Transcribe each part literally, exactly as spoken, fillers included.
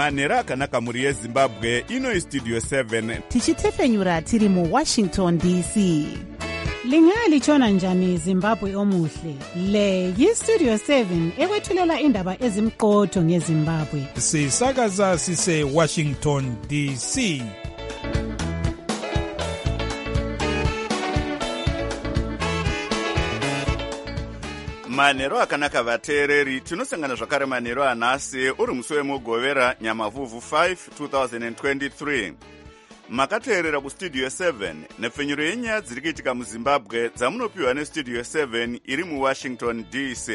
manhero akanaka mhuri yezimbabwe. Ino istudio seven tichitefenyura tiri muwashington D C. Lingalitshona njani Zimbabwe omuhle? Le yistudio seven ekwethulela indaba ezimqotho ngeZimbabwe. Sisakaza sise Washington D C. manhero akanaka vateereri, tinosangana zvakare manhero anhasi uri musi wemugovera nyamavhuvhu five twenty twenty-three. Makateerera kustudio seven nepfenyuro yenyaya dziri kuitika muzimbabwe dzamunopiwa nestudio seven iri muwashington D C.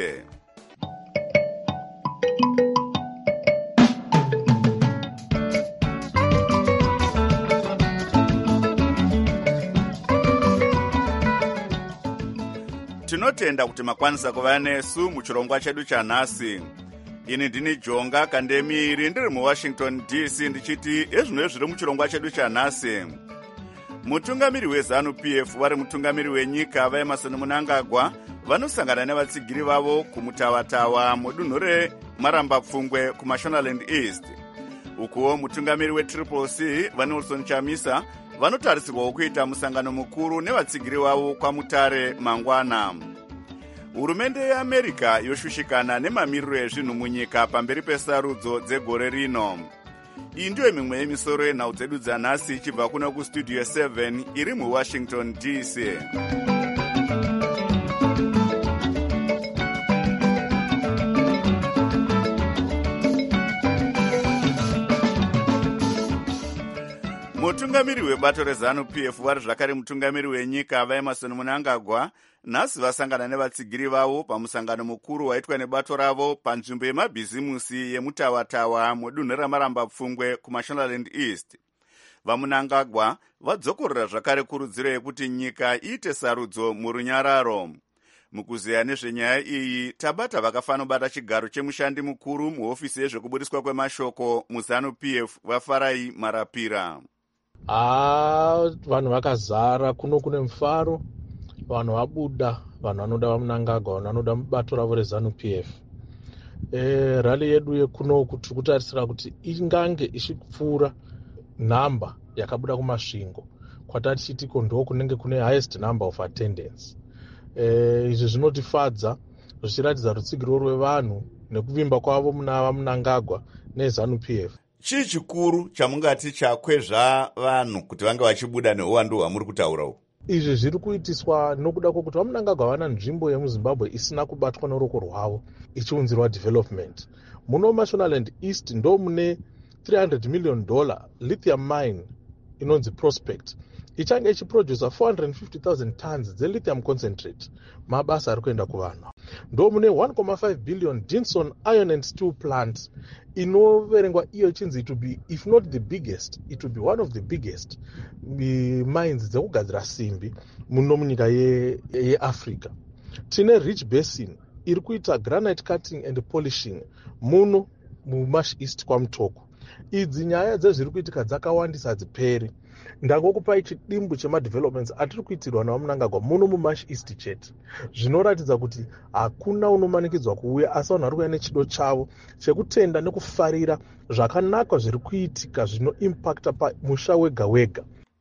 Tinotenda kuti makwanisa kuva nesu muchirongwa chedu chanhasi. Ini ndini Jonga Kandemiri ndiri muWashington D C ndichiti ezvino zviri muchirongwa chedu chanhasi. Mutungamiri weZanu-P F vari mutungamiri wenyika vaEmmerson Mnangagwa vanosangana nevatsigiri vavo kumutawatawa mudunhu reMaramba-Pfungwe kuMashonaland East. Ukuwo mutungamiri weTriple C vaNelson Chamisa vanotarisirwawo kuita musangano mukuru nevatsigiri vavo kwaMutare mangwana. Hurumende yeAmerica yoshushikana nemamiriro ezvinhu munyika pamberi pesarudzo dzegore rino. Iyi ndiyo mimwe yemisoro yenhau dzedu dzanhasi ichibva kuno kustudio seven iri muWashington D C. Mutungamiri webato reZanu-P F vari zvakare mutungamiri wenyika vaEmmerson Mnangagwa nhasi vasangana nevatsigiri vavo pamusangano mukuru waitwa nebato ravo panzvimbo yemabhizimusi yemutawatawa mudunhu reMaramba-Pfungwe kuMashonaland East. VaMnangagwa vadzokorera zvakare kurudziro yekuti nyika iite sarudzo murunyararo. Mukuziya nezvenyaya iyi tabata vakafanobata chigaro chemushandi mukuru muhofisi yezvekubudiswa kwemashoko muZanu-P F vaFarai Marapira. Ah, vanhu vakazara kuno kune mufaro, vanhu vabuda, vanhu vanoda vaMnangagwa, vanhu vanoda bato ravo reZanu-P F. Eh, rally yedu yekuno kuti kutarisira kuti ingange ichipfuura nhamba yakabuda kumasvingo. Kwatati chitiko ndo kunenge kune highest number of attendance. Eh, izvi zvinotifadza zvichiratidza rutsigiro rwevanhu nekuvimba kwavo muna vaMnangagwa neZanu-P F. Chii chikuru chamungati chakwezva vanhu kuti vange vachibuda neuwandu hwamuri kutaurawo? Izvi zviri kuitiswa nokuda kwokuti vaMnangagwa vana nzvimbo yemuZimbabwe isina kubatwa noroko rwavo ichiunzirwa development. Muno Mashonaland East ndo mune three hundred million dollar lithium mine inonzi Prospect ichange ichiproducer four hundred fifty thousand tons dzelithium concentrate. Mabasa ari kuenda kuvanhu. Ndo mune one point five billion Dinson iron and steel plant inoverengwa iyo chinzi to be, if not the biggest, it will be one of the biggest mines dzekugadzira simbi muno munyika yeAfrica. Tine Rich Basin iri kuita granite cutting and polishing muno muMash East kwaMutoko. Idzi nyaya dzezviri kuitika dzakawandisa hadziperi. Ndangokupai chidimbu chemadevelopments atiri kuitirwa navaMnangagwa muno muMash East chete. Zvinoratidza kuti hakuna unomanikidzwa kuuya, asi vanhu vari kuuya nechido chavo chekutenda nekufarira zvakanaka zviri kuitika zvinoimpacta pamusha wega wega.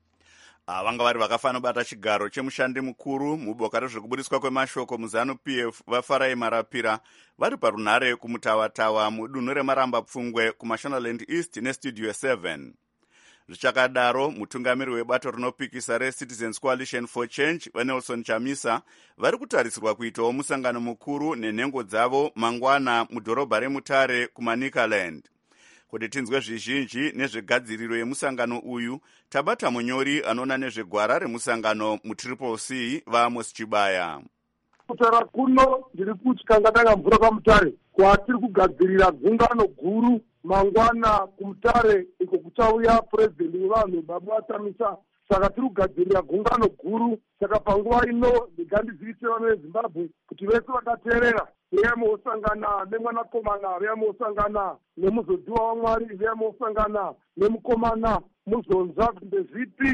Vanga vari vakafanobata chigaro chemushandi mukuru muboka rezvekubudiswa kwemashoko muZanu-P F vaFarai Marapira vari parunhare kumutawatawa mudunhu reMaramba-Pfungwe kuMashonaland East nestudio seven. Zvichakadaro mutungamiri webato rinopikisa reCitizens Coalition for Change vaNelson Chamisa vari kutarisirwa kuitawo musangano mukuru nenhengo dzavo mangwana mudhorobha reMutare kuManicaland. Kuti tinzwe zvizhinji nezvegadziriro yemusangano uyu, tabata munyori anoona nezvegwara remusangano muTriple C vaAmos Chibaya. Kutaura kuno ndiri kuti kangatanga mvura kwaMutare kwatiri kugadzirira gungano guru mangwana kuMutare iko kuchauya purezidendi wevanhu Baba Chamisa. Saka tiri kugadzirira gungano guru. Saka panguva ino ndigandizivisire vanhu veZimbabwe kuti vese vakateerera veyamosangana nemwanakomana, veyamosangana nemuzodziwa waMwari, veyamosangana nemukomana Muzonza kuti ndezvipi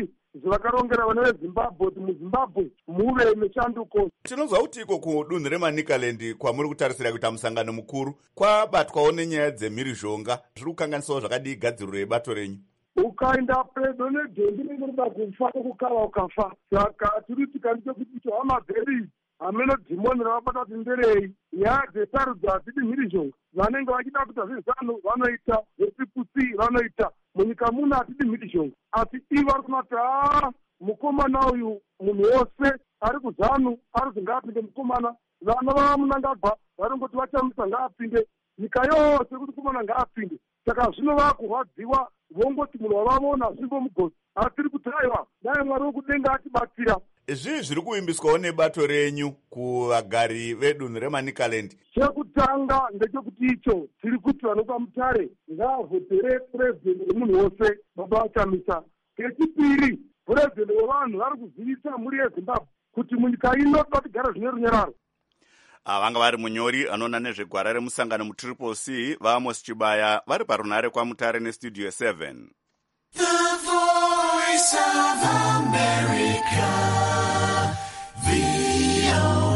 zvavakarongera vana vezimbabwe kuti muzimbabwe muve meshanduko. Tinonzwa kuti iko kudunhu remanicaland kwamuri kutarisira kuita musangano mukuru kwabatwawo nenyaya dzemhirizhonga. Zviri kukanganisawo zvakadii gadziriro yebato renyu? Ukaenda pedo nedhonzi rinenge rida kufa nekukava ukafa. Saka tiri tikanise kuti tohama bheri hameno dhimoni ravabata kuti nderei nyaya dzesarudzo hadzidi mhirizhonga. Vanenge vachida kuita zvezano vanoita, zveCPC vanoita. Munyika muno hatidi mhirizhonga, asi ivo vari kunati haa mukomana uyu munhu wose ari kuzanu ari kuti ngaapinde mukomana. Vana vavamunangagwa varingoti vachamisa ngaapinde, nyika yose kuti mukomana ngaapinde. Saka zvino vakurwadziwa vongoti munhu wavavona zvimbomugodzi. Asi tiri kuti aiwa dai Mwari wokudenga atibatsira. Zvii zviri kuimbiswawo nebato renyu kuvagari vedunhu remanicaland? Chekutanga ndechekuti icho tiri kuti vanopa mutare ngavhotere purezidendi wemunhu wose baba vachamisa. Kechipiri, purezidendi wevanhu vari kuzivisa mhuri yeZimbabwe kuti munyika ino toda tigara zvine runyararo. Vanga vari munyori anoona nezvegwara remusangano mutriple C vaAmos Chibaya vari parunhare kwaMutare nestudio seven. The Voice of America, V O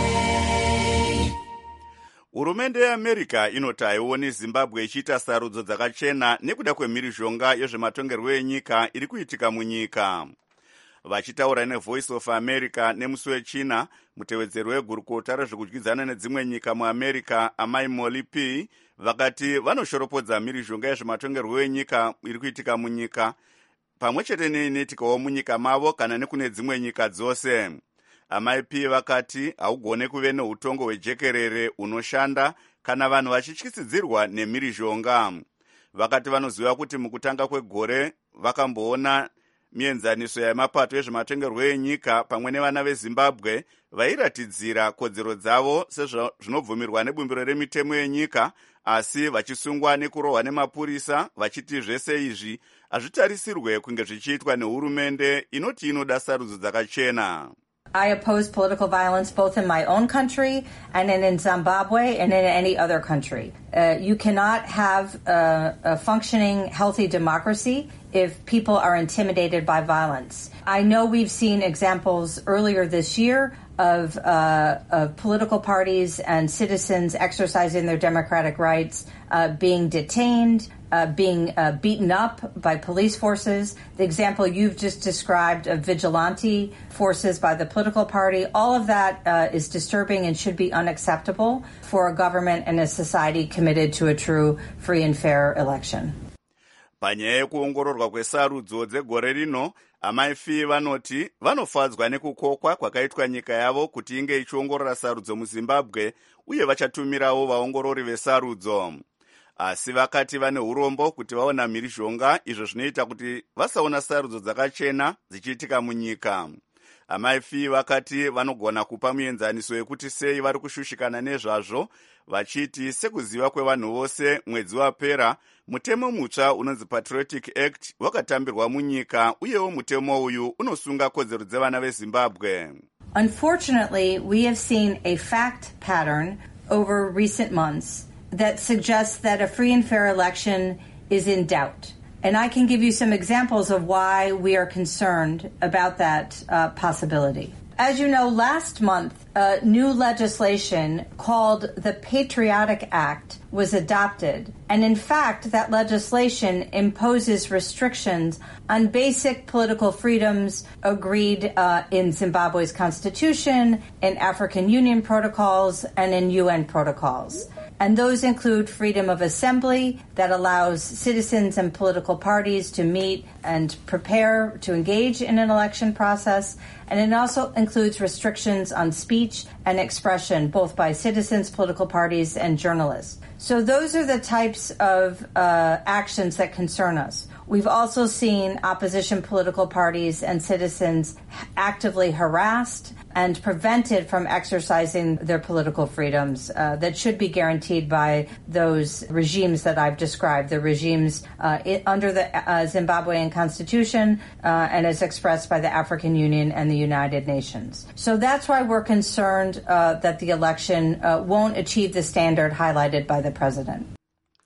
A. Hurumende yeAmerica inoti haioni Zimbabwe ichiita sarudzo dzakachena nekuda kwemhirizhonga yezvematongerwo enyika iri kuitika munyika. Vachitaura neVoice of America nemusi wechina, mutevedzeri wegurukota rezvekudyidzana nedzimwe nyika muAmerica Amai Molly P vakati vanoshoropodza mhirizhonga yezvematongerwo enyika iri kuitika munyika pamwe chete neinoitikawo munyika mavo kana nekune dzimwe nyika dzose. Amai P vakati haugone kuve neutongo hwejekerere unoshanda kana vanhu vachityisidzirwa nemhirizhonga. Vakati vanoziva kuti mukutanga kwegore vakamboona mienzaniso yemapato ezvematongerwo enyika pamwe nevana veZimbabwe vairatidzira kodzero dzavo sezvinobvumirwa nebumbiro remitemo yenyika, asi vachisungwa nekurohwa nemapurisa vachiti zvese izvi hazvitarisirwe kunge zvichiitwa nehurumende inoti inoda sarudzo dzakachena. I oppose political violence both in my own country and in, in Zimbabwe and in any other country. Uh, you cannot have a, a functioning, healthy democracy if people are intimidated by violence. I know we've seen examples earlier this year of, uh, of political parties and citizens exercising their democratic rights uh, being detained, uh, being uh, beaten up by police forces. The example you've just described of vigilante forces by the political party, all of that uh, is disturbing and should be unacceptable for a government and a society committed to a true, free and fair election. Panyaya yekuongororwa kwesarudzo dzegore rino, Amai P vanoti vanofadzwa nekukokwa kwakaitwa nyika yavo kuti inge ichiongorora sarudzo muZimbabwe uye vachatumirawo vaongorori vesarudzo. Asi vakati vane urombo kuti vaona mhirizhonga, izvo zvinoita kuti vasaona sarudzo dzakachena dzichiitika munyika. Amai P vakati vanogona kupa muenzaniso yekuti sei vari kushushikana nezvazvo, vachiti sekuziva kwevanhu vose mwedzi wapera mutemo mutsva unonzi Patriotic Act wakatambirwa munyika uyewo mutemo uyu unosunga kodzero dzevana veZimbabwe. Unfortunately, we have seen a fact pattern over recent months that suggests that a free and fair election is in doubt. And I can give you some examples of why we are concerned about that uh, possibility. As you know, last month, uh, new legislation called the Patriotic Act was adopted. And in fact, that legislation imposes restrictions on basic political freedoms agreed uh, in Zimbabwe's constitution, in African Union protocols, and in U N protocols. And those include freedom of assembly that allows citizens and political parties to meet and prepare to engage in an election process. And it also includes restrictions on speech and expression, both by citizens, political parties, and journalists. So those are the types of uh, actions that concern us. We've also seen opposition political parties and citizens actively harassed and prevented from exercising their political freedoms uh, that should be guaranteed by those regimes that I've described, the regimes uh, it, under the uh, Zimbabwean constitution uh, and as expressed by the African Union and the United Nations. So that's why we're concerned uh, that the election uh, won't achieve the standard highlighted by the president.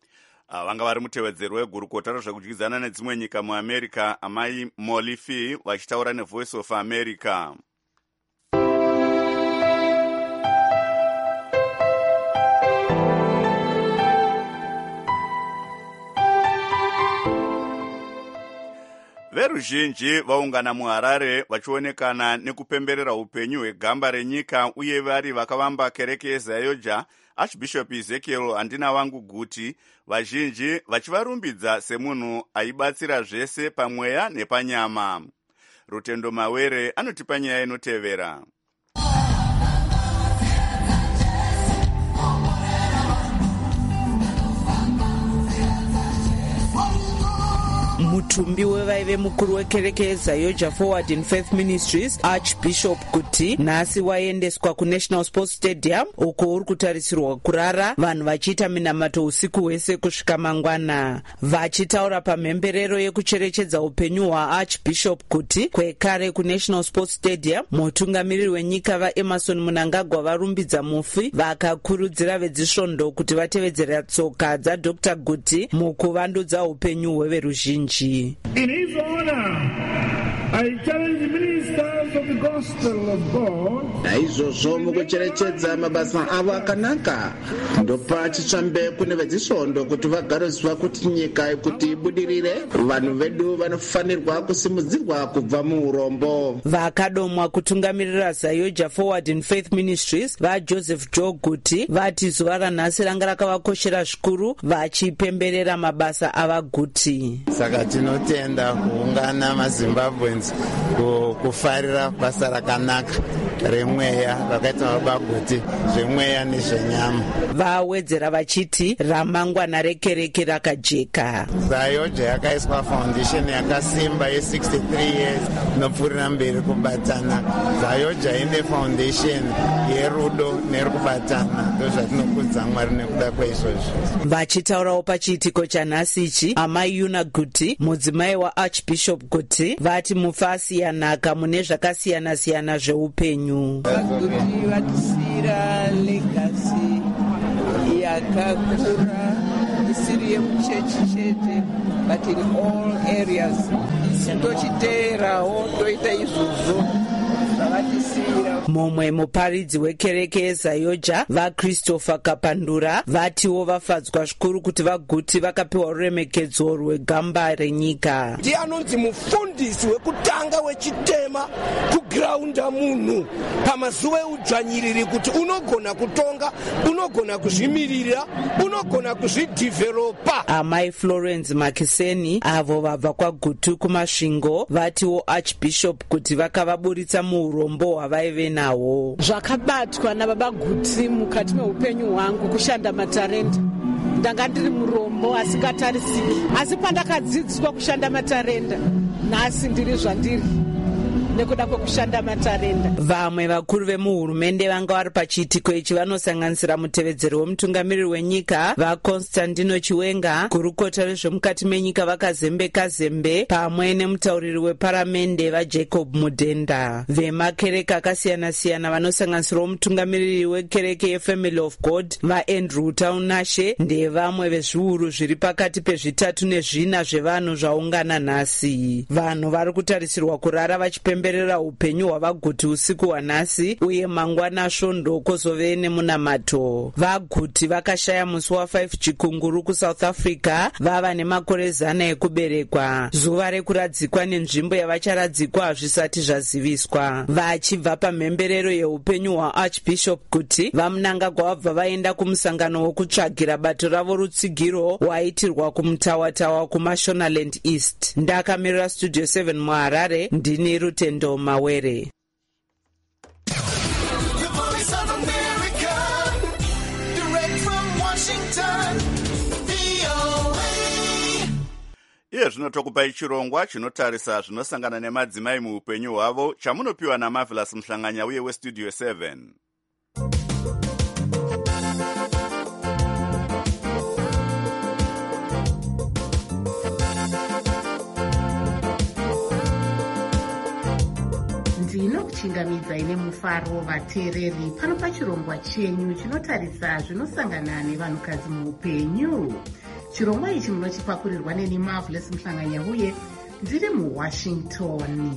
vanga vari mutevedzeri wegurukota rezvekudyidzana nedzimwe nyika muamerica amai Molly Fee vachitaura neVoice of America. Veruzhinji vaungana muHarare vachionekana nekupemberera upenyu hwegamba renyika uye vari vakavamba kereke yeZayoja Archbishop Ezekiel Handina Wangu Guti, vazhinji vachivarumbidza semunhu aibatsira zvese pamweya nepanyama. Rutendo Mawere anotipa nyaya inotevera. Mutumbi wevaive mukuru wekereke yeZayoja Forward in Faith Ministries Archbishop Guti nhasi waendeswa kuNational Sports Stadium uko uri kutarisirwa kurara vanhu vachiita minamato usiku hwese kusvika mangwana. Vachitaura pamhemberero yekucherechedza upenyu hwaArchbishop Guti kwekare kuNational Sports Stadium, mutungamiriri wenyika vaEmerson Mnangagwa varumbidza mufi vakakurudzira vedzisvondo kuti vatevedzera tsoka dzaDr Guti mukuvandudza upenyu hweveruzhinji. In his honor, I challenge the ministers of the gospel of God. Naizvozvo mukucherechedza mabasa avo akanaka ndopa chitsvambe kune vedzisvondo kuti vagaroziva kuti nyika kuti ibudirire vanhu vedu vanofanirwa kusimudzirwa kubva muurombo. Vakadomwa kutungamirira Zayoja Forward in Faith Ministries vaJoseph Joe Guti vati zuva ranhasi ranga rakavakoshera zvikuru vachipemberera mabasa avaGuti. Saka tinotenda kuungana maZimbabweans kufarira basa rakanaka remweya rakaita vaBaguti zvemweya nezvenyama. Vawedzera vachiti ramangwana rekereke rakajeka. Zayoja yakaiswa foundation yakasimba ye sixty-three years inopfuurira mberi kubatana. Zayoja ine foundation yerudo nerikubatana. Ndozvatinokudza Mwari nekuda kweizvozvo. Vachitaurawo pachiitiko chanhasi ichi, amai Yuna Guti mudzimai waArchbishop Guti vati mufasi yanaka mune zvakasiyana siyana zveupenyu. Vaguti vatisira legacy yakakura isiri yemuchechi chete but in all areas. Tochiteerawo toita izvozvo zvavatisira. Mumwe muparidzi wekereke yeZayoja vaChristopher Kapandura vatiwo vafadzwa zvikuru kuti vaGuti vakapiwa ruremekedzo rwegamba renyika. Ndiye anonzi mufundisi wekutanga wechitema kugraunda munhu pamazuva eudzvanyiriri kuti unogona kutonga, unogona kuzvimirira, unogona kuzvidhivheropa. Amai Florence Makiseni avo vabva kwaGuti kumasvingo vatiwo Archbishop kuti vakavaburitsa muurombo hwavaive nawo. Zvakabatwa nababa Guti mukati meupenyu hwangu kushanda matarenda. Ndanga ndiri murombo asingatarisiki, asi pandakadzidziswa kushanda matarenda nhasi ndiri zvandiri nekuda kwekushanda matarenda. Vamwe vakuru vemuhurumende vanga vari pachiitiko ichi vanosanganisira mutevedzeri wemutungamiriri wenyika vaConstantino Chiwenga, gurukota rezvemukati menyika vakazembeka Zembe pamwe nemutauriri weparamende vaJacob Mudenda. Vemakereke akasiyana siyana vanosanganisirawo mutungamiriri wekereke yeFamily of God vaAndrew Taunashe ndevamwe vezviuru zviri pakati pezvitatu nezvina zvevanhu zvaungana nhasi. Vanhu vari kutarisirwa kurara vachipemberera upenyu hwavaGuti usiku hwanhasi uye mangwana svondo kwozove nemunamato. VaGuti vakashaya musi wa5 chikunguru kuSouth Africa vava nemakore zana ekuberekwa. Zuva rekuradzikwa nenzvimbo yavacharadzikwa hazvisati zvaziviswa. Vachibva pamhemberero yeupenyu hwaArchbishop Guti vaMnangagwa vabva vaenda kumusangano wokutsvagira bato ravo rutsigiro waitirwa kumutawatawa kuMashonaland East. Ndakamirira Studio seven muHarare, ndini Rutendo Mawere. Iye zvino tokupai chirongwa chinotarisa zvinosangana nemadzimai muupenyu hwavo chamunopiwa naMarvelous Mhlanganya uye weStudio seven. ndinokuchingamidzai nemufaro vateereri pano pachirongwa chenyu chinotarisa zvinosangana nevanhukadzi muupenyu. chirongwa ichi munochipakurirwa neni Marvelous Mhlanganya uye ndiri muwashington.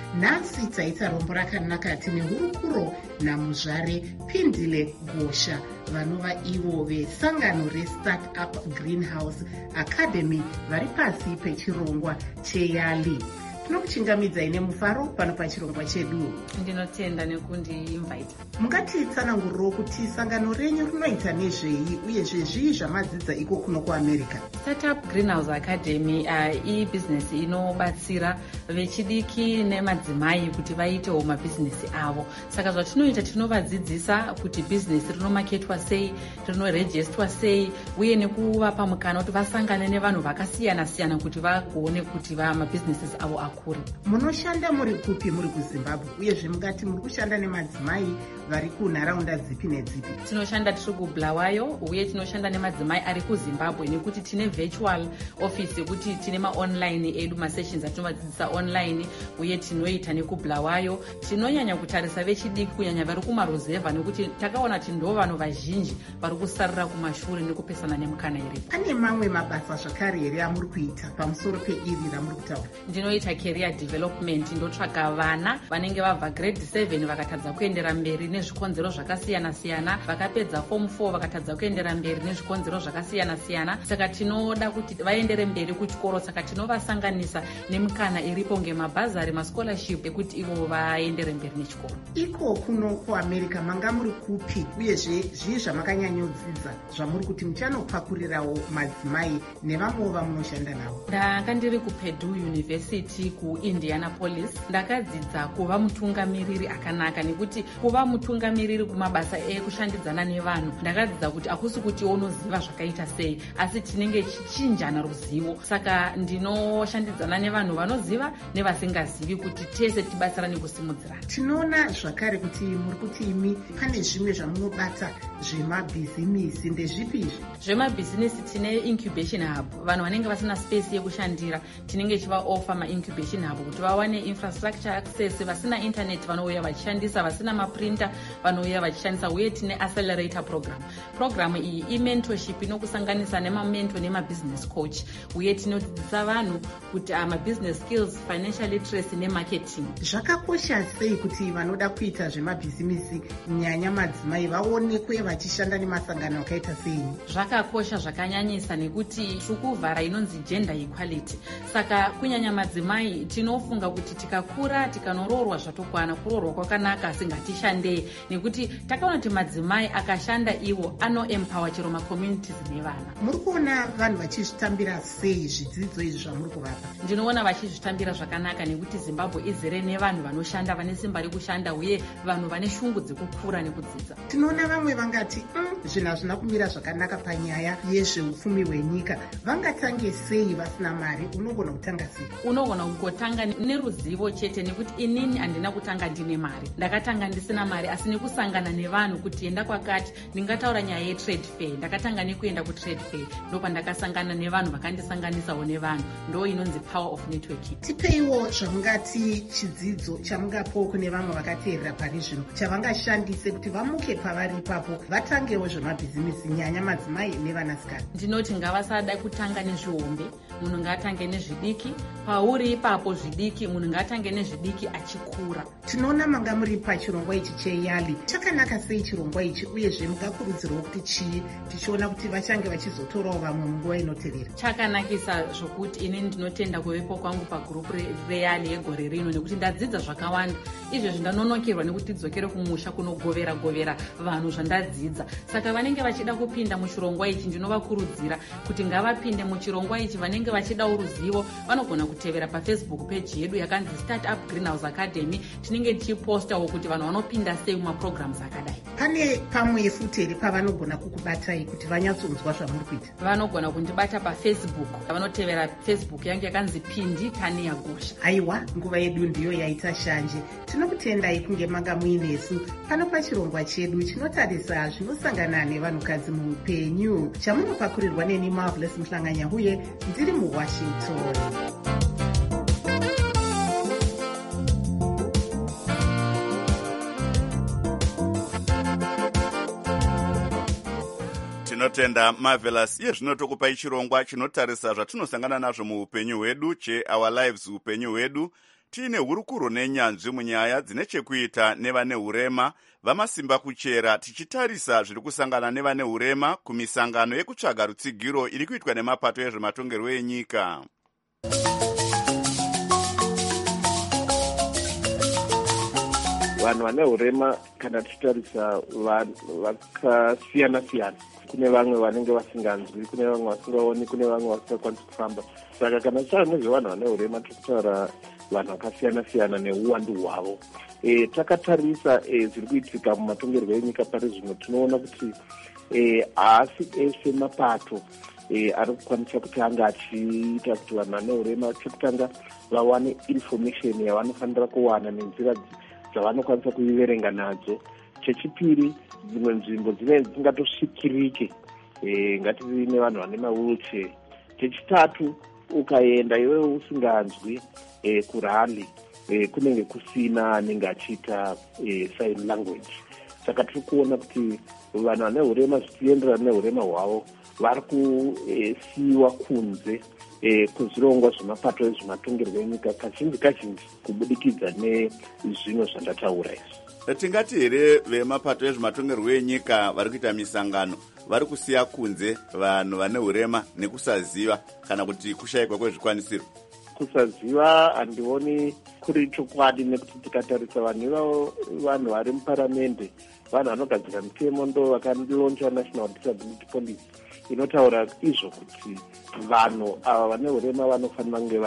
Nhasi taita rombo rakanaka tine hurukuro namuzvare Pindile Gosha vanova ivo vesangano reStartup Greenhouse Academy vari pasi pechirongwa cheYali. Tinokuchingamidzai nemufaro pano pachirongwa chedu. Ndinotenda nekundiinvita. Mungatitsananguriro kuti sangano renyu rinoita nezvei uye zvezvii zvamadzidza iko kuno kuAmerica? Startup Greenhouse Academy uh, ibhizinesi inobatsira vechidiki nemadzimai kuti vaitewo mabhizinesi avo. Saka zvatinoita tinovadzidzisa kuti bhizinesi rinomaketwa sei, rinorejestwa sei, uye nekuvapa mukana kuti vasangane nevanhu vakasiyana siyana kuti vagoone kuti va mabhizinesi avo akura. Munoshanda muri kupi muri kuZimbabwe uyezve mungati muri kushanda nemadzimai vari kunharaunda dzipi nedzipi? Tinoshanda tiri kuBulawayo uye tinoshanda nemadzimai ari kuZimbabwe nekuti tine virtual office yekuti tine maonline edu masessions atinovadzidzisa online uye tinoita nekuBulawayo. Tinonyanya kutarisa vechidiki kunyanya vari kumaruzevha nekuti takaona kuti ndo vanhu vazhinji vari kusarira kumashure nekupesana nemukana iripo. Pane mamwe mabasa zvakare here amuri kuita pamusoro peiri ramuri kutaura? Ndinoita career development, ndotsvaka vana vanenge vabva grade seven vakatadza kuendera mberi nezvikonzero zvakasiyana siyana, vakapedza form four vakatadza kuendera mberi nezvikonzero zvakasiyana siyana. Saka tinoda kuti vaendere mberi kuchikoro, saka tinovasanganisa nemukana iripo ngemabhazari mascholarship ekuti ivo vaendere mberi nechikoro. Iko kuno kuAmerica manga muri kupi uyezve zvii zvamakanyanyodzidza zvamuri kuti muchanopakurirawo madzimai nevamwewo vamunoshanda navo? Ndanga ndiri kuPurdue University kuIndianapolis. Ndakadzidza kuva mutungamiriri akanaka nekuti kuva mutungamiriri kumabasa ekushandidzana nevanhu ndakadzidza kuti akusi kuti unoziva zvakaita sei asi tinenge chichinjana ruzivo. Saka ndinoshandidzana nevanhu vanoziva nevasingazivi kuti tese tibatsirane kusimudzirana. Tinoona zvakare kuti muri kuti imi pane zvimwe zvamunobata zvemabhizimisi. Ndezvipi izvi? Zvemabhizinesi tine incubation hub, vanhu vanenge vasina space yekushandira tinenge chiva offer ma-incubation hub kuti vawane infrastructure access. Vasina internet vanouya vachishandisa, vasina maprinter vanouya vachishandisa, uye tine accelerator program. Program iyi i-mentorship inokusanganisa nemamento nema-business coach, uye tinodzidzisa vanhu kuti ama-business skills, financial literacy nemarketing. Zvakakosha sei kuti vanoda kuita zvemabhizimisi nyanya madzimai vaonekwe vachishanda nemasangano akaita sei? Zvakakosha zvakanyanyisa nekuti tikuvhara inonzi gender equality. Saka kunyanya madzimai tinofunga kuti tikakura tikanoroorwa zvatokwana, kuroorwa kwakanaka asi ngatishandei nekuti takaona kuti madzimai akashanda iwo anoempower chero macommunities nevana. Muri kuona vanhu vachizvitambira sei zvidzidzo izvi zvamuri kuvapa? Ndinoona vachizvitambira zvakanaka nekuti Zimbabwe izere nevanhu vanoshanda, vane simba rekushanda uye vanhu vane shungu dzekukura nekudzidza. Tinoona vamwe vangati mm, zvinhu hazvina kumira zvakanaka panyaya yezveupfumi hwenyika. Vangatange sei vasina mari? Unogona kutanga sei? Unogona kungotanga neruzivo chete nekuti inini handina kutanga ndine mari, ndakatanga ndisina mari asi nekusangana nevanhu kuti enda kwakati ndingataura nyaya yetrade fair, ndakatanga nekuenda kutrade fair ndopandakasangana nevanhu vakandisanganisawo nevanhu, ndo inonzi power of networking. Tipeiwo zvamungati chidzidzo chamungapo kune vamwe vakateerera pari zvino chavangashandise kuti vamuke pavari ipapo vatangewo zvemabhizimisi nyanya madzimai nevanasikana. Ndinoti ngavasada kutanga nezvihombe, munhu ngaatange nezvidiki. Pauri ipapo zvidiki, munhu ngaatange nezvidiki achikura. Tinoona manga muri pachirongwa ichi cheYali. Chakanaka sei chirongwa ichi uyezve mukakurudzirwa kuti chii tichiona kuti vachange vachizotorawo vamwe munguva inotevera? Chakanakisa zvokuti inini ndinotenda kuvepo kwangu pagurupu reYali yegore rino nekuti ndadzidza zvakawanda. Izvezvi ndanonokerwa nekuti dzokere kumusha kunogovera govera vanhu zvandadzidza. Saka vanenge vachida kupinda muchirongwa ichi ndinovakurudzira kuti ngavapinde muchirongwa ichi. Vanenge vachida uruzivo vanogona kutevera paFacebook page yedu yakanzi Startup Greenhouse Academy. Tinenge tichipostawo kuti vanhu vanopinda sei mumaprograms akadai. Pane pamwe futi here pavanogona kukubatai kuti vanyatsonzwa zvamuri kuita? Vanogona kundibata paFacebook, vanotevera Facebook yangu yakanzi Pindi Tania Gosha. Aiwa, nguva yedu ndiyo yaita shanje. Tinokutendai kunge manga muinesu pano pachirongwa chedu chinotarisa zvinosangana nevanhukadzi muupenyu chamunopakurirwa neni Marvelous Mhlanganya uye ndiri muWashington. tinotenda Marvelous. Iye zvino tokupai chirongwa chinotarisa zvatinosangana nazvo muupenyu hwedu cheOur Lives upenyu hwedu. Tiine hurukuro nenyanzvi munyaya dzine chekuita nevane hurema vamasimba kuchera, tichitarisa zviri kusangana nevane hurema kumisangano yekutsvaga rutsigiro iri kuitwa nemapato ezvematongerwo enyika. Vanhu vane hurema kana tichitarisa vakasiyana siyana. Kune vamwe vanenge vasinganzwi, kune vamwe vasingaoni, kune vamwe vasingakwanisi kufamba. Saka kana tichitaura nezvevanhu vane hurema tikutaura vanhu vakasiyana siyana neuwandu hwavo. E, takatarisa e, zviri kuitika mumatongerwo enyika pari zvino tinoona kuti e, haasi ese mapato e, ari kukwanisa kuti anga achiita kuti vanhu vane hurema chekutanga vawane information yavanofanira kuwana nenzira dzavanokwanisa kuiverenga nadzo. Chechipiri, dzimwe nzvimbo dzine dzingatosvikirike e, ngative vanhu vane mawheelchair. Chechitatu, ukaenda iwe usinganzwi e, kurali e, kunenge kusina anenge achiita e, sign language. Saka tiri kuona kuti vanhu vane hurema zvichienderana nehurema hwavo vari kusiyiwa kunze e, kuzvirongwa zvemapato ezvematongerwo enyika kazhinji kazhinji kubudikidza nezvino zvandataura izvi. Tingati here vemapato ezvematongerwo enyika vari kuita misangano vari kusiya kunze vanhu vane hurema nekusaziva kana kuti kushayikwa kwezvikwanisiro? Kusaziva handioni kuri chokwadi, nekuti tikatarisa vanhu ivavo vanhu vari muparamende, vanhu vanogadzira mitemo ndo vakanilonja National Disability Policy inotaura izvo kuti vanhu ava vane hurema vanofanira kunge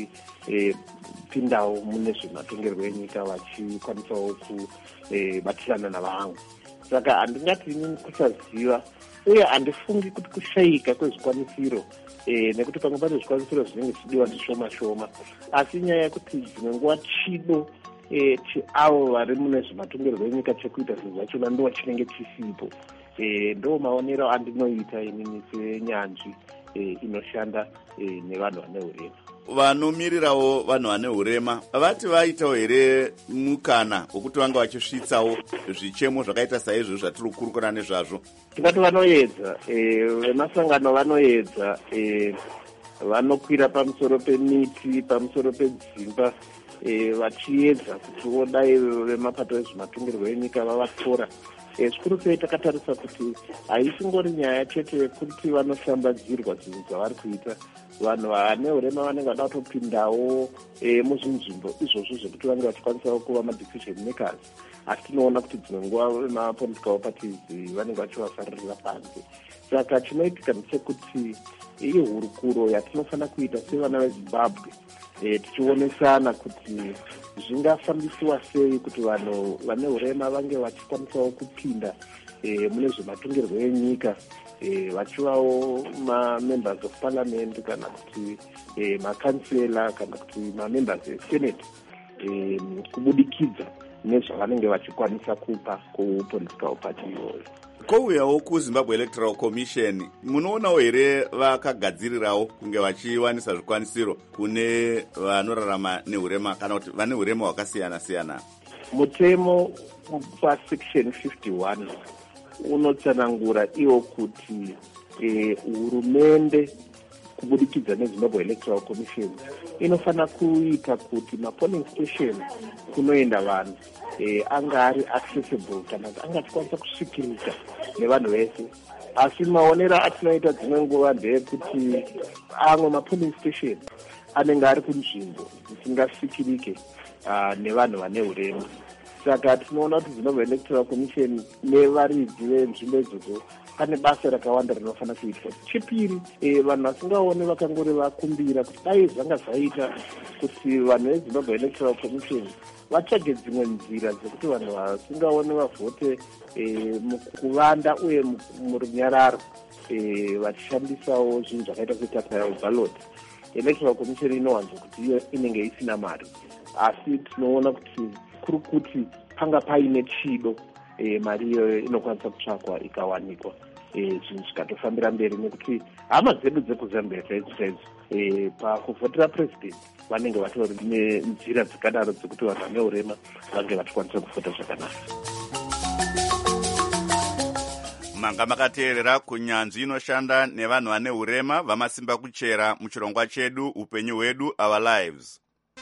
vachipindawo e, mune zvematongerwo enyika vachikwanisawo kubatirana navamwe. Saka handingati inini kusaziva, uye handifungi kuti kushayika kwezvikwanisiro e, nekuti pamwe pane zvikwanisiro zvinenge zvichidiwa zvishoma shoma, asi nyaya yekuti dzimwe nguva chido e, chiavo vari mune zvematongerwo enyika chekuita zvinhu zvachona ndo chinenge chisipo. E, ndo maonero andinoita inini senyanzvi e, inoshanda e, nevanhu vane hurema. Vanomirirawo vanhu vane hurema vati vaitawo here mukana wokuti vanga vachisvitsawo zvichemo zvakaita saizvo zvatiri kukurukura nezvazvo? Tingati vanoedza, vemasangano vanoedza, vanokwira pamusoro pemiti, pamusoro pedzimba, vachiedza kuti vodai vemapato ezvematongerwo enyika vavatora. Zvikuru sei takatarisa kuti haisingori nyaya chete yekuti vanoshambadzirwa zvinhu zvavari kuita. Vanhu vane hurema vanenge vada kutopindawo e, muzvinzvimbo izvozvo zvekuti vange vachikwanisawo kuva madecision makers, asi tinoona kuti dzimwe nguva vemapolitical parties vanenge vachivafaririra panze. Saka chinoitika ndechekuti iyi hurukuro yatinofanira kuita sevana veZimbabwe e, tichionesana kuti zvingafambisiwa sei kuti vanhu vane hurema vange vachikwanisawo kupinda e, mune zvematongerwo enyika, e, vachivawo ma-members of parliament kana kuti e, makansela kana kuti ma-members esenate e, kubudikidza nezvavanenge vachikwanisa kupa kupolitical party iyoyo. Kouyawo kuZimbabwe Electoral Commission, munoonawo here vakagadzirirawo kunge vachiwanisa zvikwanisiro kune vanorarama nehurema kana kuti vane hurema hwakasiyana siyana? Mutemo pasection fifty-one unotsanangura iwo kuti hurumende e, kubudikidza neZimbabwe Electoral Commission inofanira kuita kuti mapolling station kunoenda vanhu e, anga ari accessible kana anga achikwanisa kusvikirika nevanhu vese. Asi maonero atinoita dzimwe nguva ndeyekuti amwe mapolling station anenge ari kunzvimbo dzisingasvikirike nevanhu vane hurema. Saka tinoona kuti Zimbabwe Electoral Commission nevaridzi venzvimbo idzodzo pane basa rakawanda rinofanira kuitwa. Chipiri, e, vanhu vasingaone vakangori vakumbira kuti dai zvanga zvaita kuti vanhu veZimbabwe Electoral Commission vatsvage dzimwe nzira dzekuti vanhu vasingaone vavhote e, mukuvanda uye murunyararo e, vachishandisawo zvinhu zvakaita setapaya ballot. Electoral Commission inowanza kuti iyo inenge isina mari, asi tinoona kuti kuri kuti panga paine chido e, mari iyoyo inokwanisa kutsvakwa ikawanikwa e, zvinhu zvikatofambira mberi, nekuti hama dzedu dzekuzambia chaidzo chaidzo e, pakuvhotera president vanenge vatori nenzira dzakadaro dzekuti vanhu vane hurema vange vachikwanisa kuvhota zvakanaka. manga makateerera kunyanzvi inoshanda nevanhu vane urema vamasimba kuchera muchirongwa chedu upenyu hwedu our lives.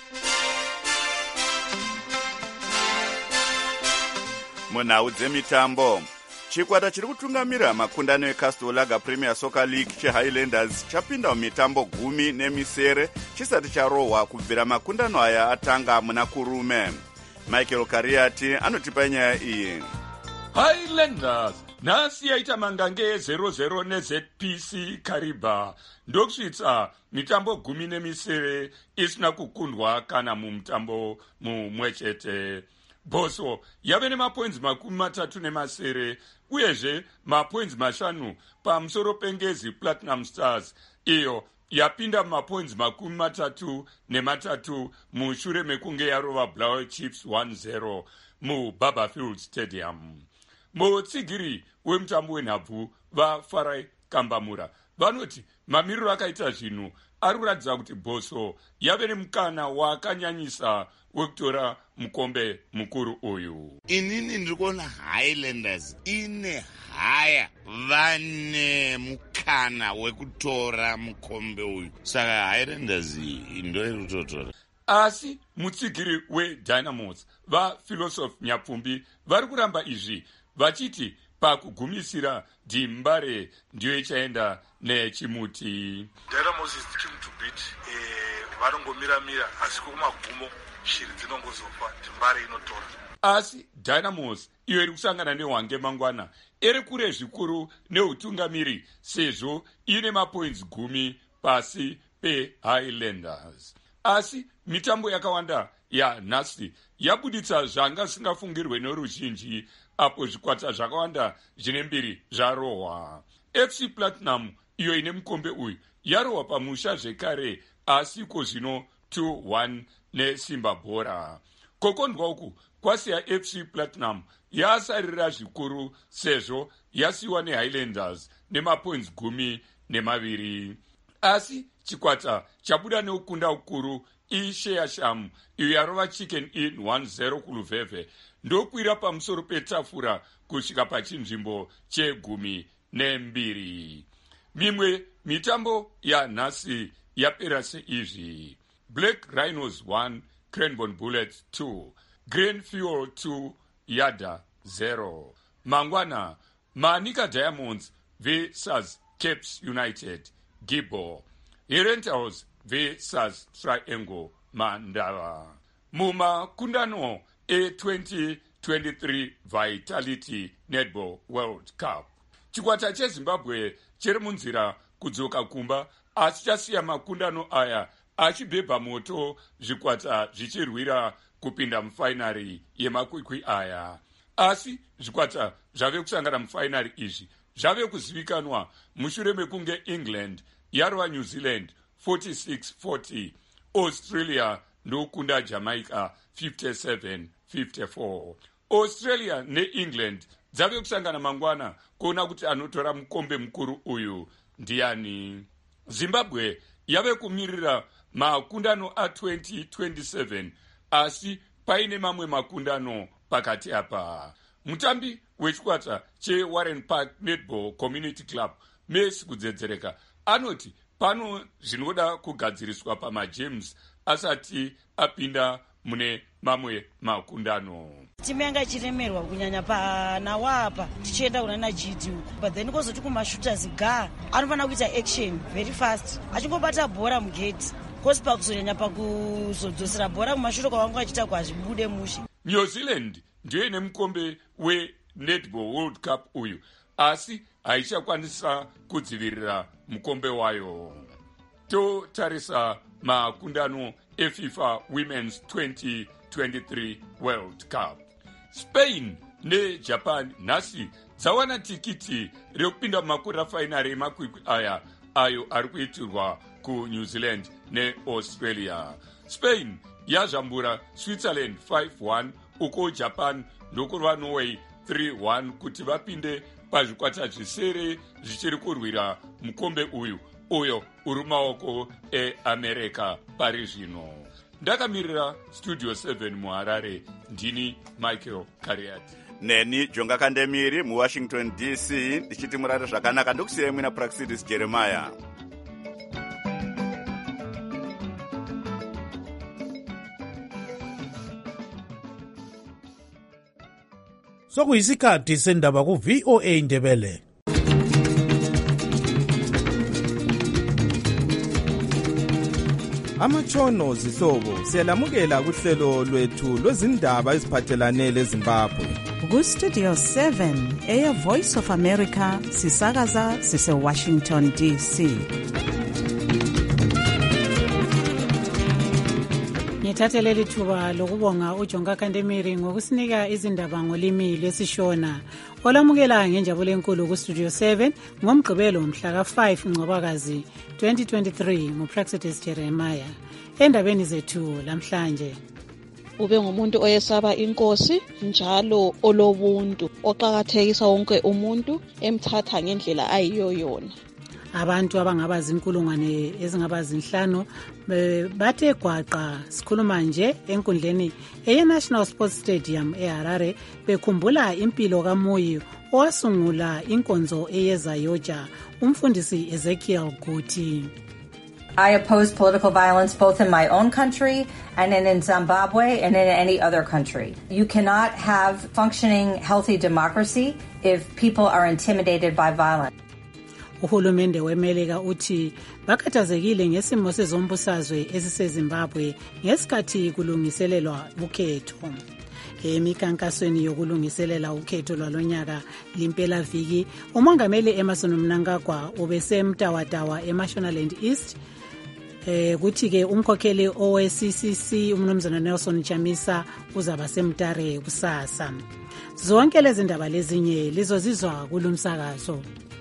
Munhau dzemitambo, chikwata chiri kutungamira makundano eCastle Lager Premier Soccer League cheHighlanders chapinda mumitambo gumi nemisere chisati charohwa kubvira makundano aya atanga muna kurume. Michael Kariati anotipa nyaya iyi. Highlanders nhasi yaita mangange zero zero neZ P C Kariba ndokusvitsa mitambo gumi nemisere isina kukundwa kana mumutambo mumwe chete. Boso yave nemapoints makumi matatu nemasere uyezve mapoints mashanu pamusoro pengezi Platinum Stars iyo yapinda mapoints makumi matatu nematatu mushure mekunge yarova Blaue Chiefs one zero muBarberfield Stadium. Mutsigiri wemutambo wenhabvu vaFarai Kambamura vanoti mamiriro akaita zvinhu ari kuratidza kuti Boso yave nemukana wakanyanyisa wekutora mukombe mukuru uyu. Inini ndikuona Highlanders ine haya vane mukana wekutora mukombe uyu, saka Highlanders ndo iri kutotora. Asi mutsigiri weDynamos vaPhilosophy Nyapfumbi vari kuramba izvi vachiti pakugumisira Dimbare ndiyo ichaenda nechimuti. Dynamos is the team to beat. Varongomira mira asi kumagumo shiri dzinongozofa Dimbare inotora. Asi Dynamos iyo iri kusangana neHwange mangwana iri kure zvikuru neutungamiri sezvo ine mapoints gumi pasi peHighlanders. Asi mitambo yakawanda yanhasi yabuditsa zvanga singafungirwe noruzhinji apo zvikwata zvakawanda zvine mbiri zvarohwa. F C Platinum iyo ine mukombe uyu yarohwa pamusha zvekare asi ko zvino two one neSimba Bora. Kokondwa uku kwasiya F C Platinum yasarira zvikuru sezvo yasiwa neHighlanders nemapoints gumi nemaviri. Asi chikwata chabuda neukunda ukuru iSheasham iyo yarova Chicken Inn one zero kuluvhevhe ndokwira pamusoro petafura kusvika pachinzvimbo chegumi nembiri. Mimwe mitambo yanhasi yapera seizvi: Black Rhinos one, Cranbourne Bullets two, Green Fuel two, Yada zero. Mangwana, Manica Diamonds versus Caps United, Gibbo. Herentals versus Triangle, Mandava. Muma Kundano A twenty twenty-three Vitality Netball World Cup. Chikwata cheZimbabwe chiri munzira kudzoka kumba asi chasiya makundano aya achibhebha moto zvikwata zvichirwira kupinda mufainari yemakwikwi aya. Asi zvikwata zvave kusangana mufainari izvi zvave kuzivikanwa mushure mekunge England yarova New Zealand forty-six forty, Australia ndokunda Jamaica fifty-seven fifty-four. Australia neEngland dzave kusangana mangwana kuona kuti anotora mukombe mukuru uyu ndiani. Zimbabwe yave kumirira makundano a twenty twenty-seven asi paine mamwe makundano pakati apa. Mutambi wechikwata cheWarren Park Netball Community Club Messi kudzedzereka anoti pano zvinoda kugadziriswa pamajames asati apinda mune mamwe makundano. Timu yanga ichiremerwa kunyanya panawa apa tichienda kuna naG D uku, but then kozoti kumashooters ga anofanira kuita action very fast achingobata bhora mugate kosi pakuzonyanya pakuzodzosera bhora mumashure kwavanga vachita kwazvibude mushe. New Zealand ndiyo ine mukombe weNetball World Cup uyu asi haichakwanisa kudzivirira mukombe wayo. Totarisa makundano eFIFA Women's twenty twenty-three World Cup. Spain neJapan nhasi dzawana tikiti rekupinda mumakura fainari emakwikwi aya ayo ari kuitirwa kuNew Zealand neAustralia. Spain yazvambura Switzerland five one uko Japan ndokurwa Norway three one kuti vapinde pazvikwata zvisere zvichiri kurwira mukombe uyu uyo uri maoko eAmerica pari zvino. ndakamirira studio seven muharare ndini Michael Kariati. neni Jonga Kandemiri muwashington D C ndichiti murare zvakanaka ndokusiyai mwina Praxidis Jeremiah. sokuyisikhathi sendaba ku-V O A Ndebele. Amatshono zihlobo siyalamukela kuhlelo lwethu lwezindaba eziphathelane leZimbabwe. Ku-Studio seven eya Voice of America sisakaza sise-Washington D C. ngithathe leli thuba lokubonga uJonga Kandemiri ngokusinika izindaba ngolimi lwesishona. Olamukela ngenjabulo enkulu ku-Studio seven ngomgqibelo mhla ka five Ncwabakazi twenty twenty-three nguPraxidis Jeremiah. Endabeni zethu lamhlanje, ube ngumuntu oyesaba inkosi njalo olobuntu oqhakathekisa wonke umuntu emthatha ngendlela ayiyo yona. Abantu abangaba zinkulungwane ezingaba zinhlanu bathe gwaqa sikhuluma nje enkundleni eyeNational Sports Stadium eHarare bekhumbula impilo kaMuyi owasungula inkonzo eyeZayoja, umfundisi Ezekiel Guti. I oppose political violence both in my own country and in, in Zimbabwe and in any other country. You cannot have functioning, healthy democracy if people are intimidated by violence. Uhulumende weMelika uthi bakhathazekile ngesimo sezombusazwe esiseZimbabwe ngesikhathi kulungiselelwa ukhetho. Emikankasweni yokulungiselela ukhetho lwalonyaka limpela viki, umongameli Emmerson Mnangagwa ubesemtawatawa eMashonaland East. Eh kuthi ke umkhokheli owe-C C C umnumzana Nelson Chamisa uzaba semtare kusasa. Zonke lezi ndaba lezinye lizozizwa kulumsakazo.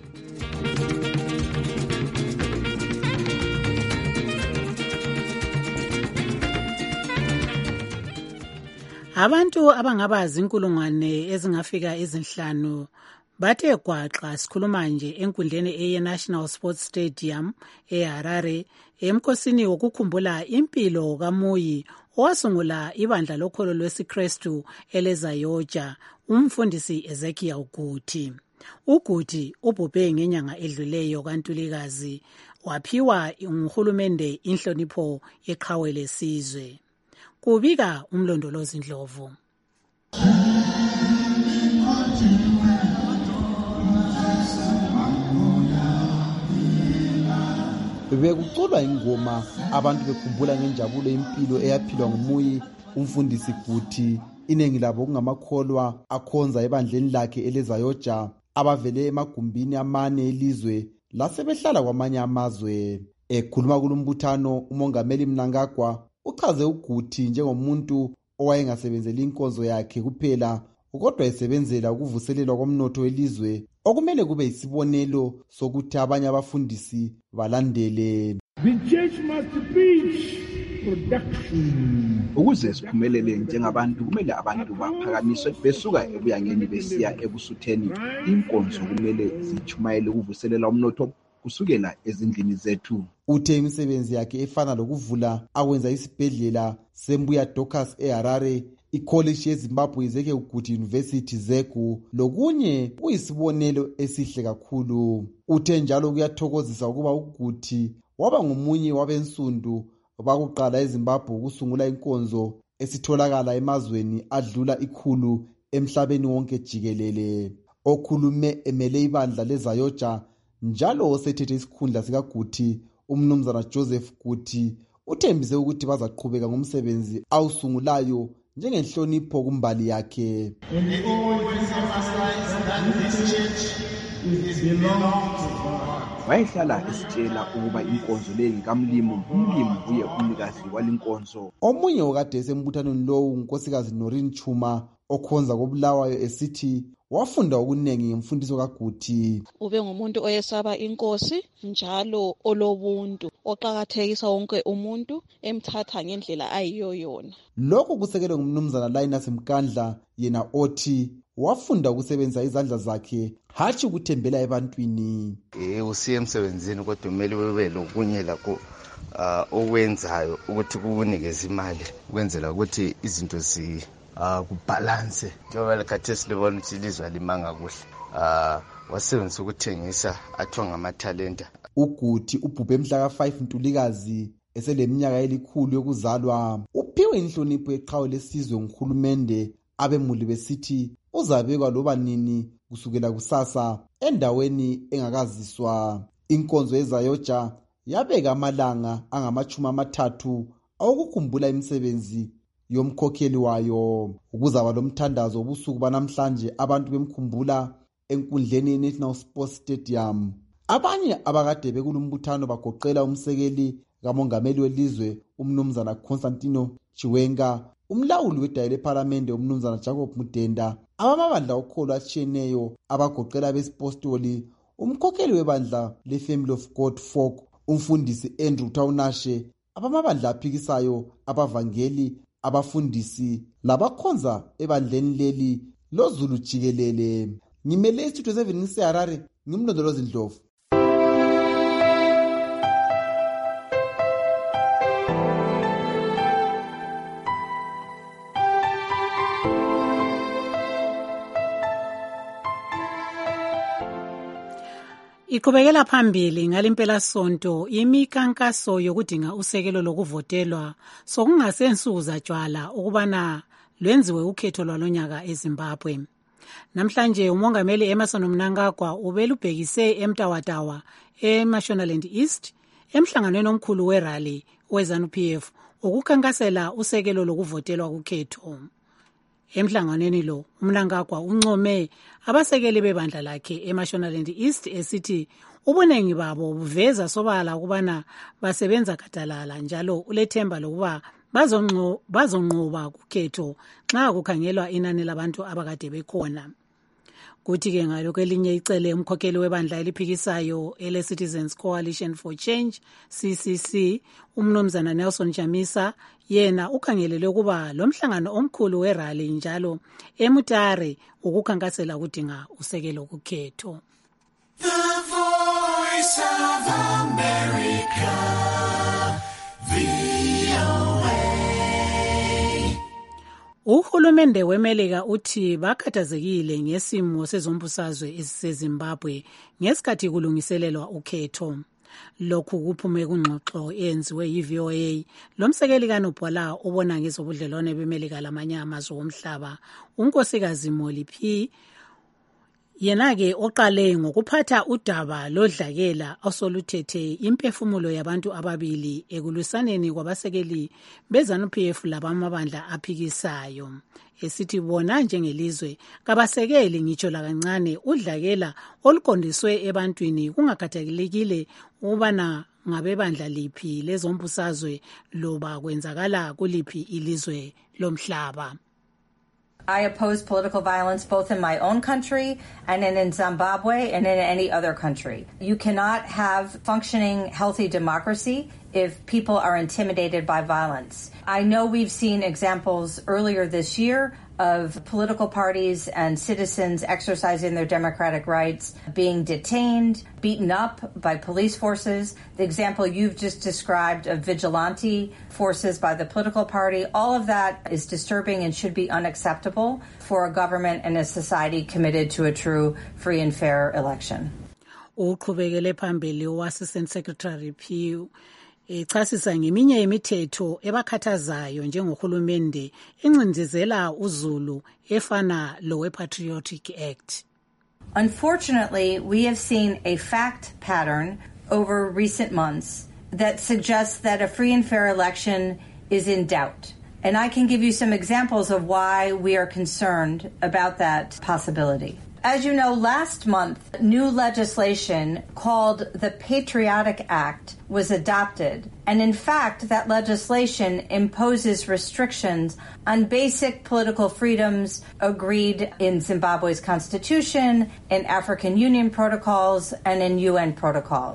Abantu abangaba zinkulungwane ezingafika ezinhlanu bathe gwaqa sikhuluma nje enkundleni eyeNational Sports Stadium eHarare emkhosini wokukhumbula impilo kaMuyi owasungula ibandla lokholo lwesiKristu eleZayoja, umfundisi Ezekiel Guti. uGuti ubhubhe ngenyanga edluleyo kaNtulikazi, waphiwa nguhulumende inhlonipho yeqhawe lesizwe. Kubika umlondolozi Ndlovu. Bekuculwa ingoma abantu bekhumbula ngenjabulo impilo eyaphilwa nguMuyi umfundisi Guti. Inengi labo kungamakholwa akhonza ebandleni lakhe eleZayoja abavele emagumbini amane elizwe lasebehlala kwamanye amazwe. Ekhuluma kulumbuthano umongameli Mnangagwa uchaze uGuti njengomuntu owayengasebenzeli inkonzo yakhe kuphela kodwa esebenzela ukuvuselelwa komnotho welizwe okumele kube isibonelo sokuthi abanye abafundisi balandele. The church must preach production. Ukuze siphumelele njengabantu kumele abantu baphakamiswe besuka ebuyangeni besiya ebusutheni. Inkonzo kumele zichumayele ukuvuselela umnotho kusukela ezindlini zethu. Uthe imisebenzi yakhe efana lokuvula akwenza isibhedlela seMbuya Docas eHarare, iCollege yeZimbabwe Ezekiel Guti University Zegu lokunye kuyisibonelo esihle kakhulu. Uthe njalo kuyathokozisa ukuba uGuti waba ngomunye wabensundu bakuqala eZimbabwe ukusungula inkonzo esitholakala emazweni adlula ikhulu emhlabeni wonke jikelele. Okhulume emele ibandla leZayoja njalo osethethe isikhundla sikaGuti umnumzana Joseph Guti uthembise ukuthi bazaqhubeka ngomsebenzi awusungulayo njengenhlonipho kumbali yakhe. Wayehlala esitshela ukuba inkonzo leyi kamlimu umlimu uye umnikazi walinkonzo. Omunye okade esembuthanweni lowu unkosikazi Noreen Chuma okhonza koBulawayo esithi wafunda okunengi ngemfundiso kaGuti. Ube ngumuntu oyesaba inkosi njalo olobuntu oqhakathekisa wonke umuntu emthatha ngendlela ayiyo yona. Lokho kusekelwe ngumnumzana Linus Mkandla, yena othi wafunda ukusebenza izandla zakhe hatshi ukuthembela ebantwini. Eh usiye emsebenzini kodwa kumele ube lokunye lakho uh, okwenzayo ukuthi kunikeze imali ukwenzela ukuthi izinto zi uh, kubalance njengoba lekhathi silibona ukuthi ilizwe limanga kuhle uh, wasebenzisa ukuthengisa athiwa ngamathalenta. Uguti ubhubhe mhla ka five Ntulikazi eseleminyaka elikhulu yokuzalwa. Uphiwe inhlonipho yeqhawe lesizwe nguhulumende, abemuli besithi uzabekwa loba nini kusukela kusasa endaweni engakaziswa. Inkonzo yezayoja yabeka amalanga angamachumi amathathu awokukhumbula imisebenzi yomkhokheli wayo. Ukuzaba lomthandazo ubusuku banamhlanje abantu bemkhumbula enkundleni ye-National Sports Stadium. Abanye abakade bekulumbuthano bagoqela umsekeli kamongameli welizwe umnumzana Constantino Chiwenga, umlawuli wedayi lephalamende umnumzana Jacob Mudenda, abamabandla okholo atshiyeneyo abagoqela besipostoli, umkhokheli webandla le-Family of God Folk, umfundisi Andrew Taunashe, abamabandla aphikisayo, abavangeli, abafundisi labakhonza ebandleni leli loZulu jikelele. Ngimele istudio seven ngiseHarare, ngimlondolozi Ndlovu. Iqhubekela phambili ngalimpela sonto imikankaso yokudinga usekelo lokuvotelwa sokungasensuku zatshwala ukubana lwenziwe ukhetho lwalonyaka eZimbabwe. Namhlanje umongameli Emmerson Mnangagwa ubelubhekise eMtawatawa eMashonaland East emhlanganweni omkhulu werally weZANU P F ukukhankasela usekelo lokuvotelwa kukhetho. Emhlanganweni lo uMnangagwa uncome abasekeli bebandla lakhe eMashonaland East esithi ubunengi babo buveza sobala ukubana basebenza gadalala njalo ulethemba lokuba bazonqoba kukhetho nxa kukhangelwa inani labantu abakade bekhona. Kuthi-ke ngalokho elinye icele umkhokheli webandla eliphikisayo ele-Citizens Coalition for Change C C C umnumzana Nelson Chamisa yena ukhangelele ukuba lo mhlangano omkhulu werally njalo eMutare ukukhankasela ukudinga usekelo kukhetho. The Voice of America, V O A. Uhulumende weMelika uthi bakhathazekile ngesimo sezombusazwe esiseZimbabwe ngesikhathi kulungiselelwa ukhetho. Lokhu kuphume kungxoxo eyenziwe yi-V O A lomsekeli kaNobhala obona ngezobudlelwane beMelika lamanye amazwe omhlaba unkosikazi Molly P. Yena-ke oqale ngokuphatha udaba lodlakela osoluthethe imphefumulo yabantu ababili ekulwisaneni kwabasekeli beZANU P F labamabandla aphikisayo. Esithi bona njengelizwe kabasekeli ngitsho lakancane udlakela oluqondiswe ebantwini kungakhathalekile ukubana ngabebandla liphi lezombusazwe loba kwenzakala kuliphi ilizwe lomhlaba. I oppose political violence both in my own country and in, in Zimbabwe and in any other country. You cannot have functioning, healthy democracy if people are intimidated by violence. I know we've seen examples earlier this year of political parties and citizens exercising their democratic rights being detained, beaten up by police forces. The example you've just described of vigilante forces by the political party, all of that is disturbing and should be unacceptable for a government and a society committed to a true, free and fair election. Uqhubekele phambili uAssistant Secretary P echasisa ngeminye yemithetho ebakhathazayo njengohulumende encindezela uZulu efana lowe Patriotic Act. Unfortunately, we have seen a fact pattern over recent months that suggests that a free and fair election is in doubt. And I can give you some examples of why we are concerned about that possibility. As you know, last month, new legislation called the Patriotic Act was adopted. And in fact, that legislation imposes restrictions on basic political freedoms agreed in Zimbabwe's constitution, in African Union protocols, and in U N protocols.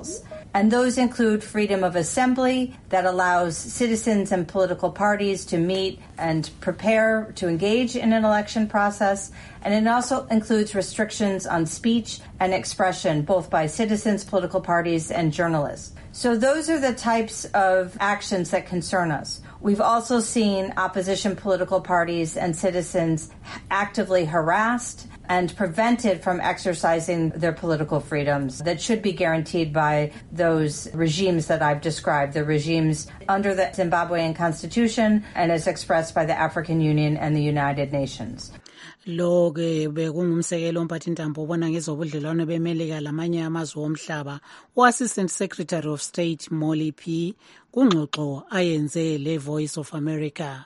And those include freedom of assembly that allows citizens and political parties to meet and prepare to engage in an election process. And it also includes restrictions on speech and expression, both by citizens, political parties, and journalists. So those are the types of actions that concern us. We've also seen opposition political parties and citizens actively harassed and prevented from exercising their political freedoms that should be guaranteed by those regimes that I've described, the regimes under the Zimbabwean constitution and as expressed by the African Union and the United Nations. Lo ke bekungumsekelo mphathintambo obona ngezobudlelwano bemelika lamanye amazwe omhlaba u-Assistant Secretary of State Molly P kungxoxo ayenze le Voice of America.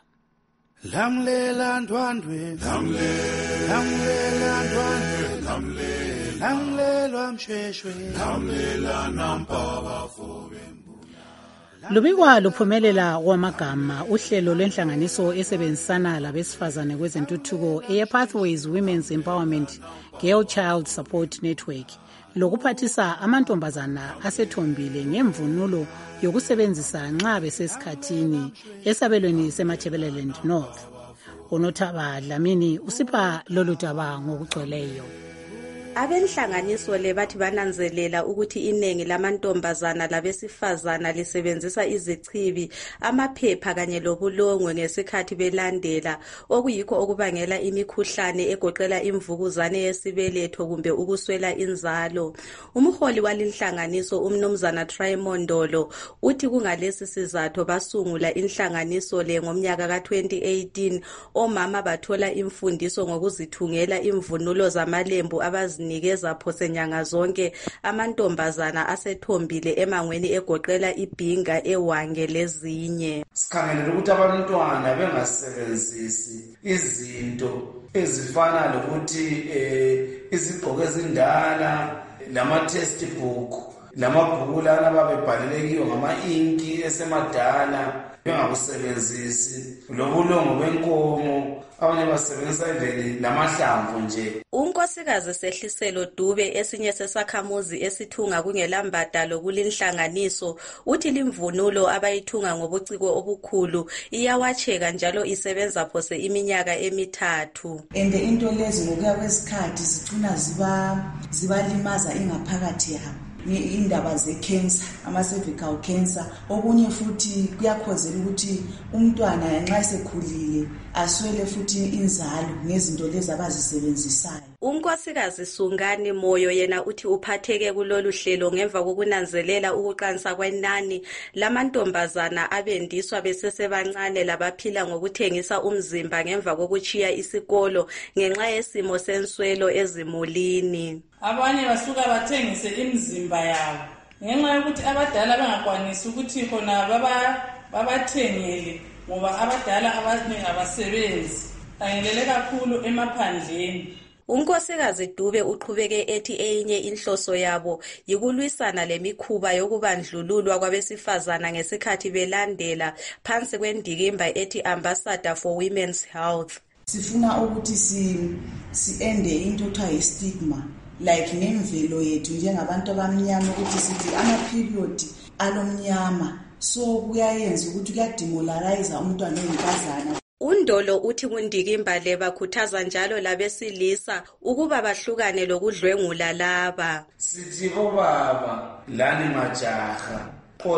Lamlela ndwandwe lamlela ndwandwe lamlela lamlela msheshwe lamlela nampaba fobe. Lubikwa luphumelela kwamagama uhlelo lwenhlanganiso esebenzisana labesifazane kwezentuthuko eyePathways Women's Empowerment Girl Child Support Network lokuphathisa amantombazana asethombile ngemvunulo yokusebenzisa nxa besesikhathini esabelweni seMatabeleland North. Unothaba Dlamini usipha lolu daba ngokugcweleyo. Abenhlanganiso le bathi bananzelela ukuthi inengi lamantombazana labesifazana lisebenzisa izichibi, amaphepha kanye lobulongwe ngesikhathi belandela, okuyikho okubangela imikhuhlane egoqela imvukuzane yesibeletho kumbe ukuswela inzalo. Umholi walinhlanganiso umnumzana Trimondolo uthi kungalesi sizatho basungula inhlanganiso le ngomnyaka ka twenty eighteen, omama bathola imfundiso ngokuzithungela imvunulo zamalembu abazi nikeza phose nyanga zonke amantombazana asethombile emangweni egoqela ibhinga ewange lezinye. Sikhangelela ukuthi abantwana bengasebenzisi izinto ezifana lokuthi eh izigqoko ezindala lama textbook lamabhuku lana babebhalele kiyo ngama inki esemadala bengakusebenzisi lobulongo benkomo abanye basebenzisa iveli lamahlamvu nje. Unkosikazi Sehliselo Dube esinye sesakhamuzi esithunga kungelambadalo kulinhlanganiso uthi limvunulo abayithunga ngobuciko obukhulu iyawacheka njalo isebenza phose iminyaka emithathu. Ende into lezi ngokuya kwesikhathi zicina ziba zibalimaza ingaphakathi yabo. Indaba ze-cancer, ama-cervical cancer, okunye futhi kuyakhozela ukuthi umntwana nxa esekhulile aswele futhi inzalo ngezinto lezi abazisebenzisayo. Unkosikazi Sungani Moyo yena uthi uphatheke kulolu hlelo ngemva kokunanzelela ukuqansa kwenani lamantombazana abendiswa besesebancane labaphila ngokuthengisa umzimba ngemva kokuchiya isikolo ngenxa yesimo senswelo ezimulini. Abanye basuka bathengise imizimba yabo ngenxa yokuthi abadala bengakwanisi ukuthi khona baba babathengele ngoba abadala abaningi abasebenzi ayelele kakhulu emaphandleni. Unkosikazi Dube uqhubeke ethi eyinye inhloso yabo yikulwisana lemikhuba yokubandlululwa kwabesifazana ngesikhathi belandela phansi kwendikimba ethi Ambassador for Women's Health. Sifuna ukuthi si siende into ekuthiwa stigma like nemvelo yethu njengabantu abamnyama ukuthi sithi ama period alomnyama so kuyayenza ukuthi kuyademoralize umntwana oyinkazana. Undolo uthi kundikimba le bakhuthaza njalo labesilisa ukuba bahlukane lokudlwengula laba. Sithi bobaba lani majaha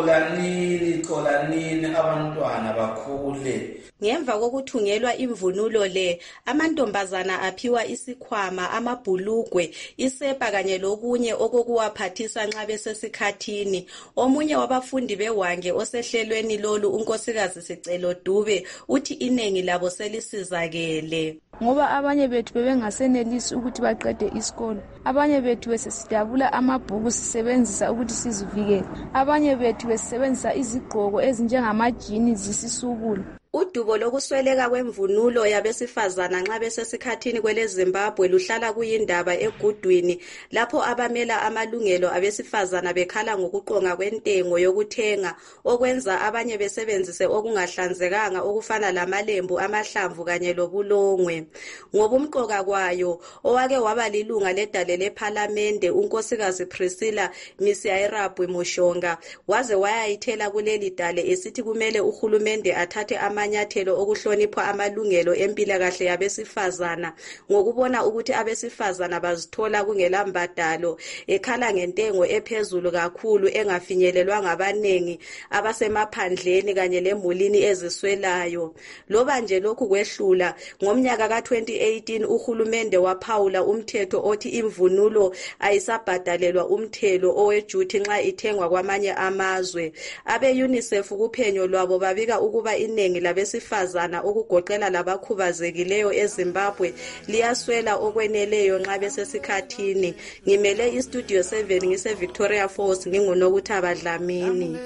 qolanini qolanini abantwana bakhule. Ngemva kokuthungelwa imvunulo le amantombazana aphiwa isikhwama, amabhulugwe, isepa kanye lokunye okokuwaphathisa nxa besesikhathini. Omunye wabafundi bewange osehlelweni lolu unkosikazi Sicelo Dube uthi inengi labo selisizakele. Ngoba abanye bethu bebengasenelisi ukuthi baqede isikolo, abanye bethu besesidabula amabhuku sisebenzisa ukuthi sizivikele, abanye bethu besebenzisa izigqoko ezinjengamajini zisisubula. Udubo lokusweleka kwemvunulo yabesifazana nxa besesikhathini kwele Zimbabwe luhlala kuyindaba egudwini lapho abamela amalungelo abesifazana bekhala ngokuqonga kwentengo yokuthenga okwenza abanye besebenzise okungahlanzekanga okufana lamalembu amahlamvu kanye lobulongwe. Ngobumqoka kwayo owake waba lilunga ledale lephalamende unkosikazi Priscilla Misiairabwe Mushonga waze wayayithela kuleli dale esithi kumele uhulumende athathe amanyathelo okuhlonipha amalungelo empilakahle yabesifazana ngokubona ukuthi abesifazana bazithola kungelambadalo ekhala ngentengo ephezulu kakhulu engafinyelelwa ngabanengi abasemaphandleni kanye lemulini eziswelayo. Loba nje lokhu kwehlula ngomnyaka ka twenty eighteen uhulumende waphawula umthetho othi imvunulo ayisabhadalelwa umthelo owejuthi nxa ithengwa kwamanye amazwe. Abe UNICEF kuphenyo lwabo babika ukuba iningi labesifazana okugoqela labakhubazekileyo eZimbabwe liyaswela okweneleyo nxa besesikhathini. Ngimele iStudio seven ngise Victoria Falls nginguNokuthaba Dlamini.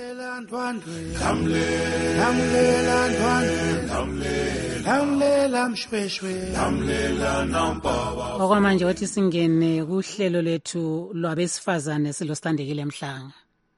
Lamlela ndwandwe, lamlela mshweshwe, lamlela nampaba. Okwamanje wathi singene kuhlelo lethu lwabesifazane silostandekile Mhlanga.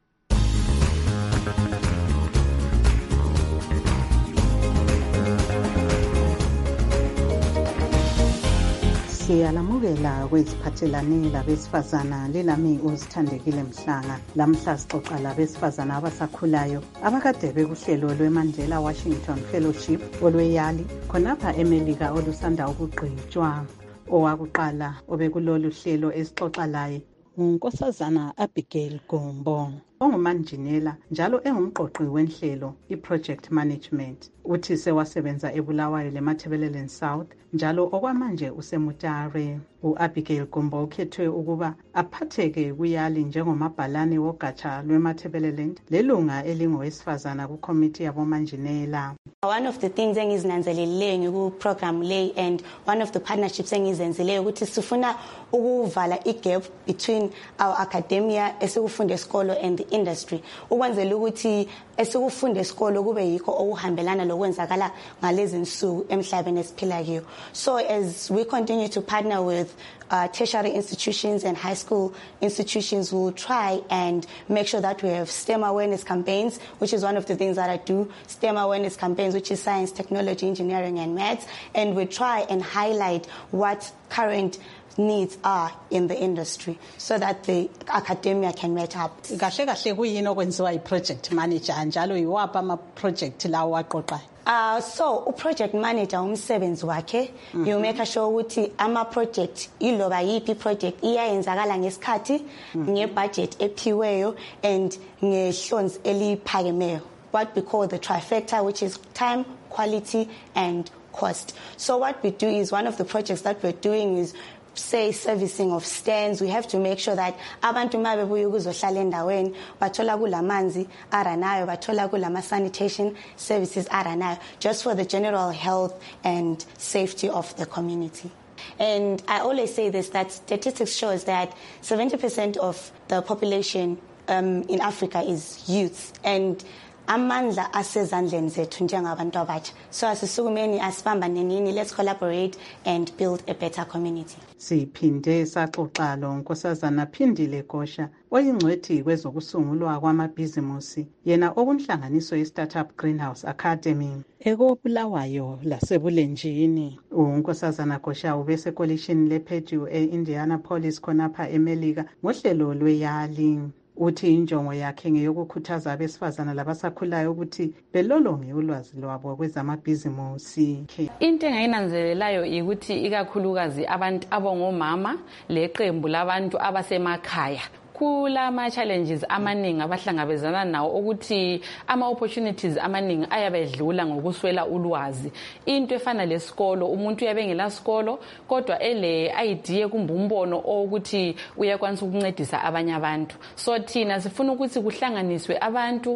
Siyalamukela kweziphathelane labesifazana lelami uzithandekile Mhlanga. Lamhla sixoxa labesifazana abasakhulayo abakade bekuhlelo lweMandela Washington Fellowship olweyali khonapha eMelika olusanda ukugqitshwa. Owakuqala obekulolu hlelo esixoxa laye uNkosazana Abigail Gombo ongumanjinela njalo engumqoqi wenhlelo iproject management. Uthi sewasebenza eBulawayo leMatabeleland South njalo okwamanje useMutare. U-Abigail Gombo ukhethwe ukuba aphatheke kuyali njengomabhalane wogatsha lweMatabeleland lelunga elingowesifazana kukomiti yabomanjinela. One of the things engizinanzeleleyo ku-program le and one of the partnerships engizenzileyo ukuthi sifuna ukuvala igap between our academia esikufunda esikolo and the industry ukwenzela ukuthi esikufunda esikolo kube yikho okuhambelana lokwenzakala ngalezi nsuku emhlabeni esiphila kuyo. So as we continue to partner with uh, tertiary institutions and high school institutions, we'll try and make sure that we have STEM awareness campaigns, which is one of the things that I do, STEM awareness campaigns, which is science, technology, engineering, and maths, and we try and highlight what current needs are in the industry so that the academia can match up. Kahle kahle kuyini okwenziwa iproject manager njalo iwapha ama project lawo aqoqayo? Uh, so uproject manager umsebenzi wakhe mm -hmm. you make sure ukuthi ama project iloba yipi project iyayenzakala ngesikhathi mm -hmm. ngebudget ephiweyo and ngehlonzi eliphakemeyo, what we call the trifecta, which is time, quality and cost. So what we do is one of the projects that we're doing is say servicing of stands. We have to make sure that abantu mabebuya ukuzohlala endaweni bathola kulamanzi aranayo, bathola kulama sanitation services aranayo, just for the general health and safety of the community. And I always say this, that statistics shows that seventy percent of the population um, in Africa is youth, and amandla asezandleni zethu njengabantu abatsha. So asisukumeni asibambane nini, let's collaborate and build a better community. Siphinde saxoxa lo Nkosazana Phindile Gosha oyingcwethi kwezokusungulwa kwamabhizimusi yena okunhlanganiso ye-Startup Greenhouse Academy ekobulawayo lasebulenjini. uNkosazana Gosha ubesekolishini lePurdue e-Indianapolis khonapha eMelika ngohlelo lweyali. Uthi injongo yakhe ngeyokukhuthaza abesifazana labasakhulayo ukuthi belolonge ulwazi lwabo kwezamabhizimusi. Into engayinanzelelayo ukuthi ikakhulukazi abantu abongomama leqembu labantu abasemakhaya kulama challenges amaningi abahlangabezana nawo ukuthi ama opportunities amaningi ayabedlula ngokuswela ulwazi. Into efana lesikolo, umuntu uyabengela sikolo kodwa ele idea kumbe umbono ukuthi uyakwanisa ukuncedisa abanye abantu. So thina sifuna ukuthi kuhlanganiswe abantu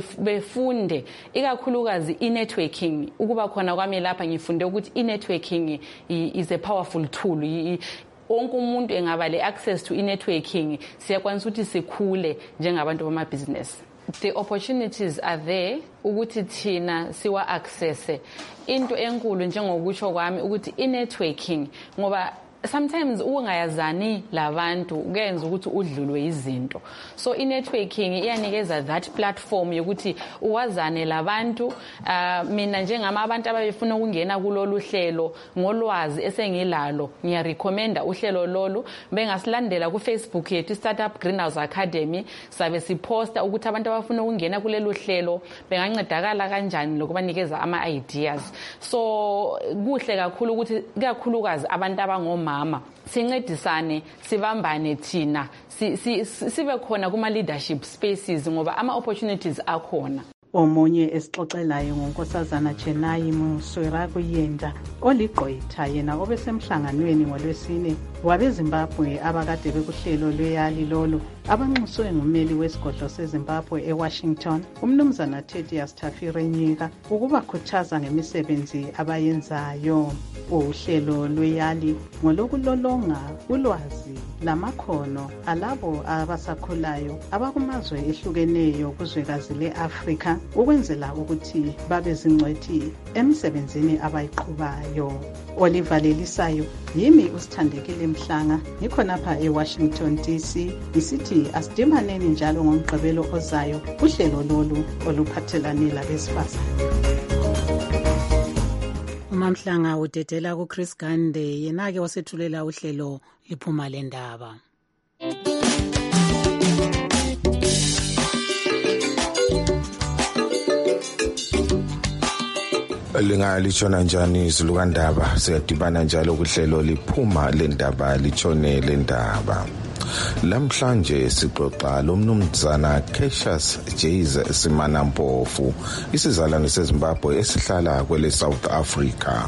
befunde ikakhulukazi i-networking. Ukuba khona kwami lapha ngifunde ukuthi i-networking is a powerful tool. Wonke umuntu engaba le access to i-networking siyakwanisa ukuthi sikhule njengabantu bamabhizinesi. the opportunities are there ukuthi thina siwa access into enkulu njengokusho kwami ukuthi i-networking ngoba sometimes ungayazani labantu kuyenza ukuthi udlulwe izinto so i-networking iyanikeza that platform yokuthi uwazane labantu uh, mina njengama abantu abafuna ukungena kulolu hlelo ngolwazi esengilalo ngiyarecommenda uhlelo lolu bengasilandela ku Facebook yethu Startup Greenhouse Academy sabe siposta ukuthi abantu abafuna ukungena kulelo hlelo bengancedakala kanjani lokubanikeza ama ideas so kuhle kakhulu ukuthi kakhulukazi abantu abangoma mama sincedisane sibambane thina sibe khona kuma leadership spaces ngoba ama opportunities akhona. Omunye esixoxelayo ngonkosazana Chenayi Muswera kuyenda oligqwetha yena obesemhlanganweni ngolwesine wabeZimbabwe abakade bekuhlelo lweyali lolo abanxuswe ngumeli wesigodlo seZimbabwe eWashington umnumzana Thaddeus Tafirenyika ukubakhuthaza ngemisebenzi abayenzayo. Uhlelo lweyali ngolokulolonga ulwazi lamakhono alabo abasakhulayo abakumazwe ehlukeneyo kuzwekazi leAfrika ukwenzela ukuthi babe zingcwethi emsebenzini abayiqhubayo. Oliver Lelisayo yimi usithandekile Mhlanga ngikhonapha eWashington D C isithi asidimaneni njalo ngomgqibelo ozayo uhlelo lolu oluphathelane labesifazane. Umamhlanga udedela ku Chris Gande yena ke wasethulela uhlelo liphuma lendaba. Lingalishona njani izulu kandaba siyadibana njalo kuhlelo liphuma lendaba litshone lendaba. Lamhlanje sixoxa lomnumzana Cassius Jayze Simanampofu isizalwane seZimbabwe esihlala kwele South Africa.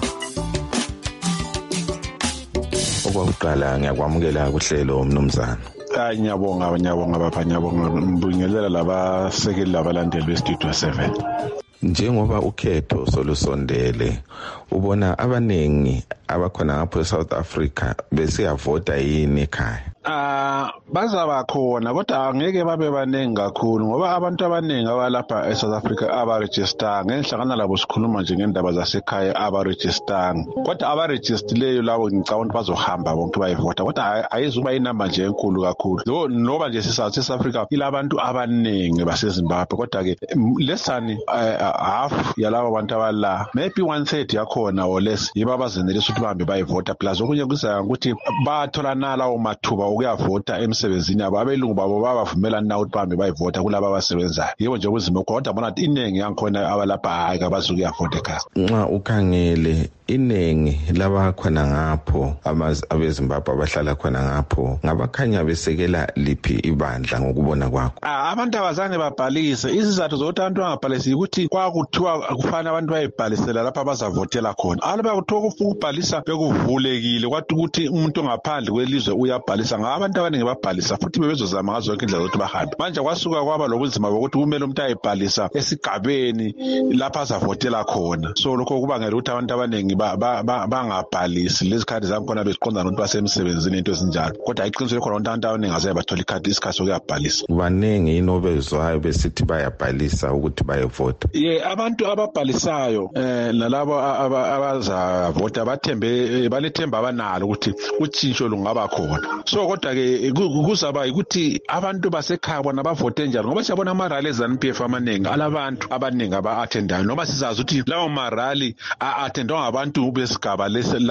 Okokuqala ngiyakwamukela kuhlelo mnumzana. Ngiyabonga ngiyabonga bapha ngiyabonga mbingelela labasekeli labalandeli beStudio seven. Njengoba ukhetho solusondele ubona abanengi abakhona ngapho eSouth Africa besiyavota yini ekhaya? Ah bazaba khona kodwa angeke babe baningi kakhulu ngoba abantu abaningi abalapha eSouth Africa abaregister ngenhlangana labo sikhuluma nje ngendaba zasekhaya abaregister kodwa abaregistileyo labo ngicabanga ukuthi bazohamba bonke bayivota kodwa ayizuba inamba nje enkulu kakhulu ngoba nje siSouth Africa ilabantu abaningi baseZimbabwe kodwa ke lesani half yalabo abantu abala maybe one third yakhona or less yiba bazenelisa ukuthi bahambe bayivota plus okunye kuzayo ukuthi bathola nalawo mathuba ukuyavota emsebenzini yabo abelungu babo babavumelana na ukuthi bahambe bayivota kulabo abasebenzayo yebo nje kuzimo kodwa bona iningi yankhona abalapha hayi abazukuyavota ekhaya. Nxa ukhangele iningi labakhona ngapho abeZimbabwe abahlala khona ngapho ngabakhanya besekela liphi ibandla ngokubona kwakho? Ah abantu abazange babhalise isizathu zokuthi abantu bangabhalisi ukuthi kwakuthiwa kufana abantu bayibhalisela lapha bazavotela khona alaba kuthiwa kufuka ukubhalisa bekuvulekile kwathi ukuthi umuntu ongaphandle kwelizwe uyabhalisa ngabantu abaningi babhalisa futhi bebezozama ngazo zonke indlela zokuthi bahambe manje kwasuka kwaba lobunzima bokuthi kumele umuntu ayibhalisa esigabeni lapha azavotela khona so lokho kubangela ukuthi abantu abaningi bangabhalisi lezi khadi zakhona beziqonda nokuthi basemsebenzini into ezinjalo kodwa iqiniso khona abantu abaningi azaye bathola ikhadi isikhathi sokuyabhalisa. Baningi inobezwayo besithi bayabhalisa ukuthi bayevota. Ye abantu ababhalisayo eh nalabo abazavota bathembe balethemba abanalo ukuthi utshintsho lungaba khona so kodwa ke kuzaba ukuthi abantu basekhaya bona bavote njalo ngoba siyabona ama rally eZANU P F amaningi alabantu abaningi aba-attendayo noma sizazi ukuthi lawo ma rally a-attendwa ngabantu besigaba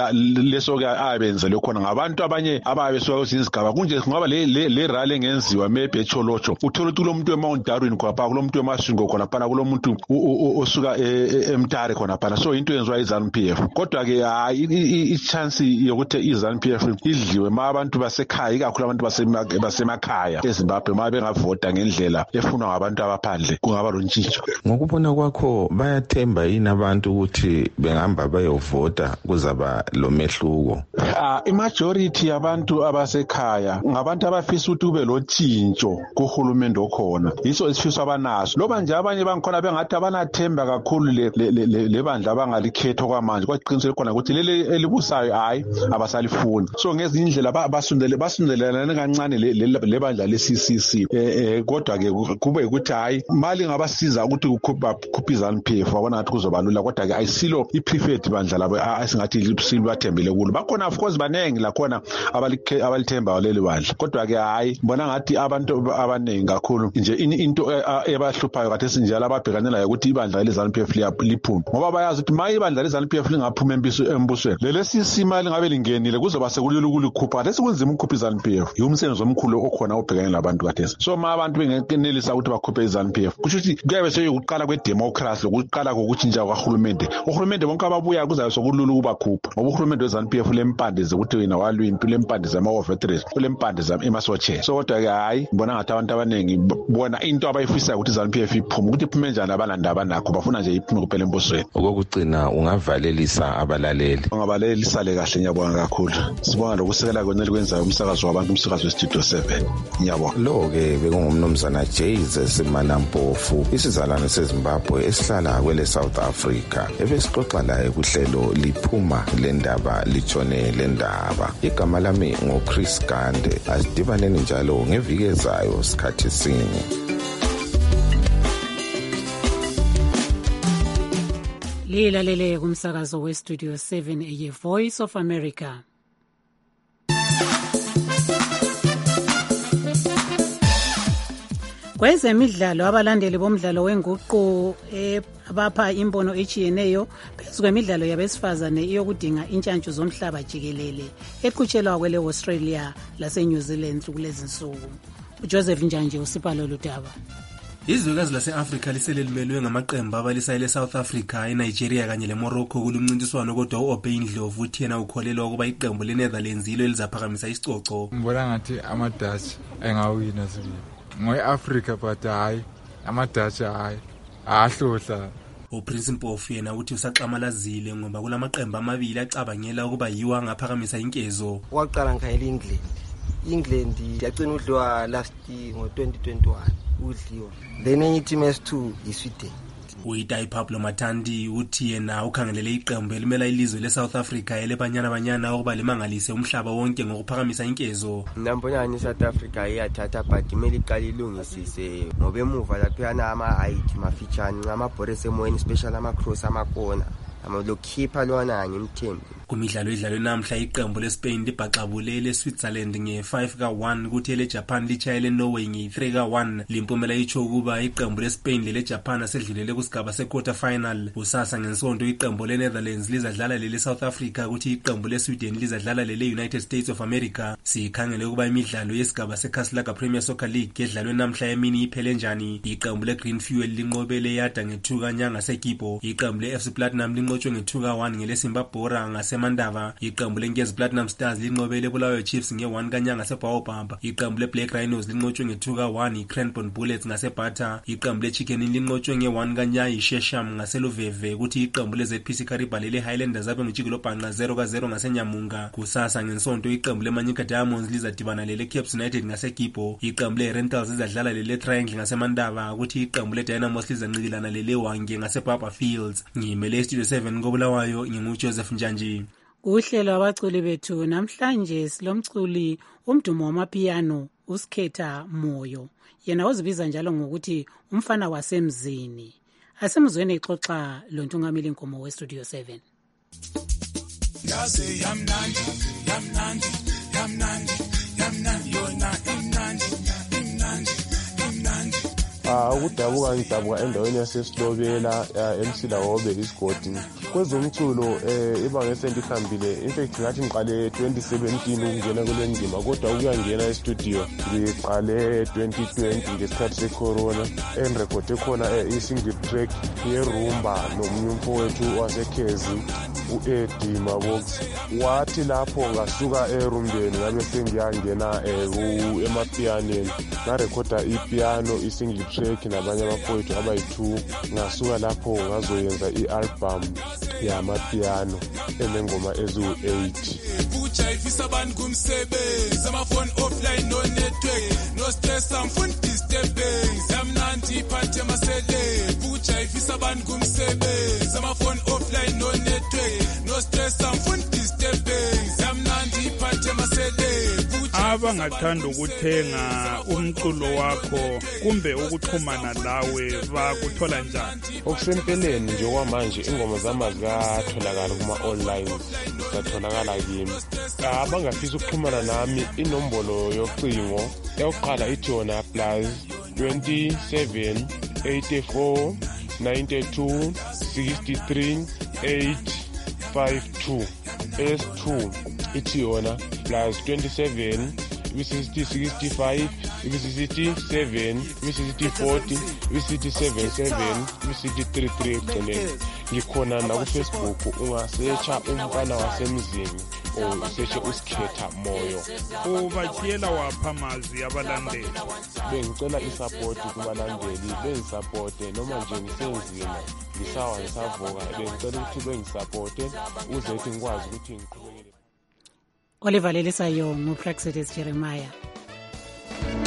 leso ke abenzelwe khona ngabantu abanye ababesuka kwezinye izigaba kunje ngoba le le rally engenziwa maybe eCholocho uthola ukuthi lo muntu eMount Darwin khona kulo muntu eMasvingo khona phana kulo muntu osuka eMtare khona phana so into yenziwa iZANU P F kodwa ke i-chance yokuthi iZANU P F idliwe ma abantu basekhaya ikakhulu abantu basemakhaya eZimbabwe ma bengavota ngendlela efunwa ngabantu abaphandle kungaba lontshintsho. Ngokubona kwakho bayathemba yini abantu ukuthi bengihamba bayovota kuzaba lo mehluko? Ah imajority yabantu abasekhaya ngabantu abafisa ukuthi kube lotshintsho kuhulumende okhona yiso isifiso abanaso loba nje abanye bangikhona bengathi abanathemba kakhulu le le bandla abangalikhetho kwamanje kwaqinisele khona ukuthi leli elibusayo hayi abasalifuni so ngezindlela basondele basondele basindelelane kancane lebandla le-C C C eh kodwa ke kube ukuthi hayi mali ngabasiza ukuthi ukukhupha khupha izanu P F wabona ngathi kuzobalula kodwa ke ayisilo i-preferred bandla labo asingathi silwathembele kulo bakhona of course banengi la khona abalithemba leli bandla kodwa ke hayi bona ngathi abantu abanengi kakhulu nje into ebahluphayo kade sinjalo ababhekanela ukuthi ibandla lezanu P F liphume ngoba bayazi ukuthi maye ibandla lezanu P F lingaphuma embusweni lele C C mali ngabe lingenile kuzoba sekulula ukulikhupha lesikunzima ukukhupha izanu P F yumsebenzi omkhulu okhona obhekane labantu kathesi so ma abantu bengenelisa ukuthi bakhuphe izanu P F kusho ukuthi kuyabe sekuqala kwedemocracy lokuqala kokutshintsha kwahulumende uhulumende bonke ababuya kuzayo sokulula ukubakhupha ngoba uhulumende wezanu P F lempande ukuthi wena walwimpi lempande zama-overthrows kulempande zama-emasoche so kodwa ke hayi ngibona ngathi abantu abaningi bona into abayifisayo ukuthi izanu P F iphume ukuthi iphume njani abalandaba nakho bafuna nje iphume kuphela embusweni okokugcina ungavalelisa abalaleli ungabalelisa le kahle ngiyabonga kakhulu sibonga lokusekela kwenele kwenzayo umsakazo wabantu umsakazo westudio seven ngiyabonga lo-ke bekungumnumzana Jays Simanampofu isizalwane seZimbabwe esihlala kwele South Africa ebesixoxa laye kuhlelo liphuma lendaba litshone lendaba igama lami ngoChris Gande asidibaneni njalo ngeviki ezayo sikhathi sinye lilalele kumsakazo westudio seven ye Voice of America. Kwezemidlalo abalandeli bomdlalo wenguqu abapha imbono echiyeneyo phezu kwemidlalo yabesifazane iyokudinga intshantshu zomhlaba jikelele eqhutshelwa kwele Australia lase New Zealand kulezi nsuku. uJoseph Njanje usipha lolu daba. Izwekazi lase-Afrika lisele limelwe ngamaqembu abalisayo le-South Africa, eNigeria kanye le-Morocco kulumncintiswano kodwa u-Obey Ndlovu uthi yena ukholelwa ukuba iqembu le-Netherlands yilo elizaphakamisa isicoco. Ngibona ngathi ama-Dutch engawina sibili. Ngoye-Africa but hayi ama-Dutch hayi ahlohla. uPrince Mpofu yena uthi usaxamalazile ngoba kulamaqembu amabili acabangela ukuba yiwo angaphakamisa inkezo. Waqala ngikhayela England. England yagcina udliwa last ngo twenty twenty-one. udliwa then enye team S two iSweden. Uyitai Pablo Matandi uthi yena ukhangelele iqembu elimela ilizwe leSouth Africa elebanyana banyana ukuba limangalise umhlaba wonke ngokuphakamisa inkezo. Nambonyani South Africa iyathatha but imeli iqala ilungisise ngoba emuva laphana ama-height mafitshane amabhoresi emoyeni special ama-cross amakona amalokhipha lona ngimthembi. Kumidlalo idlalwe namhla iqembu leSpain libhaxabule leSwitzerland nge-five ka one kuthi eleJapan lichayele Norway nge-three ka one. Limpumela itsho ukuba iqembu leSpain leleJapan asedlulele kusigaba se-quarter final. Usasa ngensonto iqembu leNetherlands lizadlala lele-South Africa kuthi iqembu leSweden lizadlala lele-United States of America. Sikhangele ukuba imidlalo yesigaba seKaslaga Premier Soccer League edlalwe namhla emini iphele njani. Iqembu leGreen Fuel linqobele yada nge-two kanyanga sekipo. Iqembu le-F C Platinum linqotshwe nge-two ka one ngeleSimbabora ngase Mandava. Iqembu leNkezi Platinum Stars linqobele Bulawayo Chiefs nge-one kanyanga seBaobab. Iqembu leBlack Rhinos linqotshwe nge-two ka one iCranbourne Bullets ngaseBata. Iqembu leChicken linqotshwe nge-one kanyanga iShesham ngaseLuveve kuthi iqembu leZ P C Kariba lele-Highlanders abe ngujikelo bhanqa zero ka zero ngaseNyamunga. Kusasa ngensonto iqembu leManyika Diamonds lizadibana lele-Cape United ngaseGibo. Iqembu le-Rentals lizadlala lele-Triangle ngaseMandava kuthi iqembu le-Dynamos lizanqikilana lele-Wange ngaseBaba Fields. Ngimele Studio seven koBulawayo nginguJoseph Njanji. Kuhlelo abaculi bethu namhlanje silomculi umdumo wamapiano uSkhetha Moyo. Yena uzibiza njalo ngokuthi umfana wasemzini. Asemzweni ixoxa lontungameli inkomo weStudio seven. Yazi yamnandi yamnandi yamnandi yamnandi yona imnandi imnandi imnandi. Ah ukudabuka ngidabuka endaweni yaseSilobela eMsilahobe isigodi. Kwezomculo eh ibanga esendihambile in fact ngathi ngiqale twenty seventeen ukungena kule ndima kodwa ukuyangena e-studio ngiqale twenty twenty ngesikhathi secorona enrekhode khona i-single track yerumba nomunye umfowethu wasekhezi u-Eddie Mabox. Wathi lapho ngasuka erumbeni ngabe sengiyangena emapianeni ngarekhoda ipiano i-single track nabanye abafowethu abayi-two. Ngasuka lapho ngazoyenza i-album yamapiano enengoma eziwu-eight. Kuchayifisa abantu kumsebenzi amafoni offline no network no stress amfuni disturbance yamnandi iphathi emasele. Kuchayifisa abantu kumsebenzi amafoni offline no network no stress amfuni disturbance yamnandi iphathi emasele. abangathanda ukuthenga umculo wakho kumbe ukuxhumana lawe bakuthola njani? Okusempeleni nje kwamanje ingoma zami azikatholakali kuma-online, zikatholakala kimi. Abangafisa ukuxhumana nami, inombolo yocingo eyokuqala ithi yona plus twenty-seven eighty-four ninety-two sixty-three eight five two. S two ithi yona plus twenty-seven ibisithi sixty-five ibisithi seven ibisithi forty ibisithi seventy-seven ibisithi thirty-three ekugcineni. Ngikhona na ku-Facebook, ungasearcha umfana wasemzini or usearche uSikhetha Moyo. Ubatshiyela wapha amazwi abalandeli? Bengicela isapoti kubalandeli, bengisapote noma nje ngisenzima ngisawa ngisavuka, bengicela ukuthi bengisapote uze ukuthi ngikwazi ukuthi ngiqhubekele. Oliver Lelisayo, nguPraxidis Jeremiah.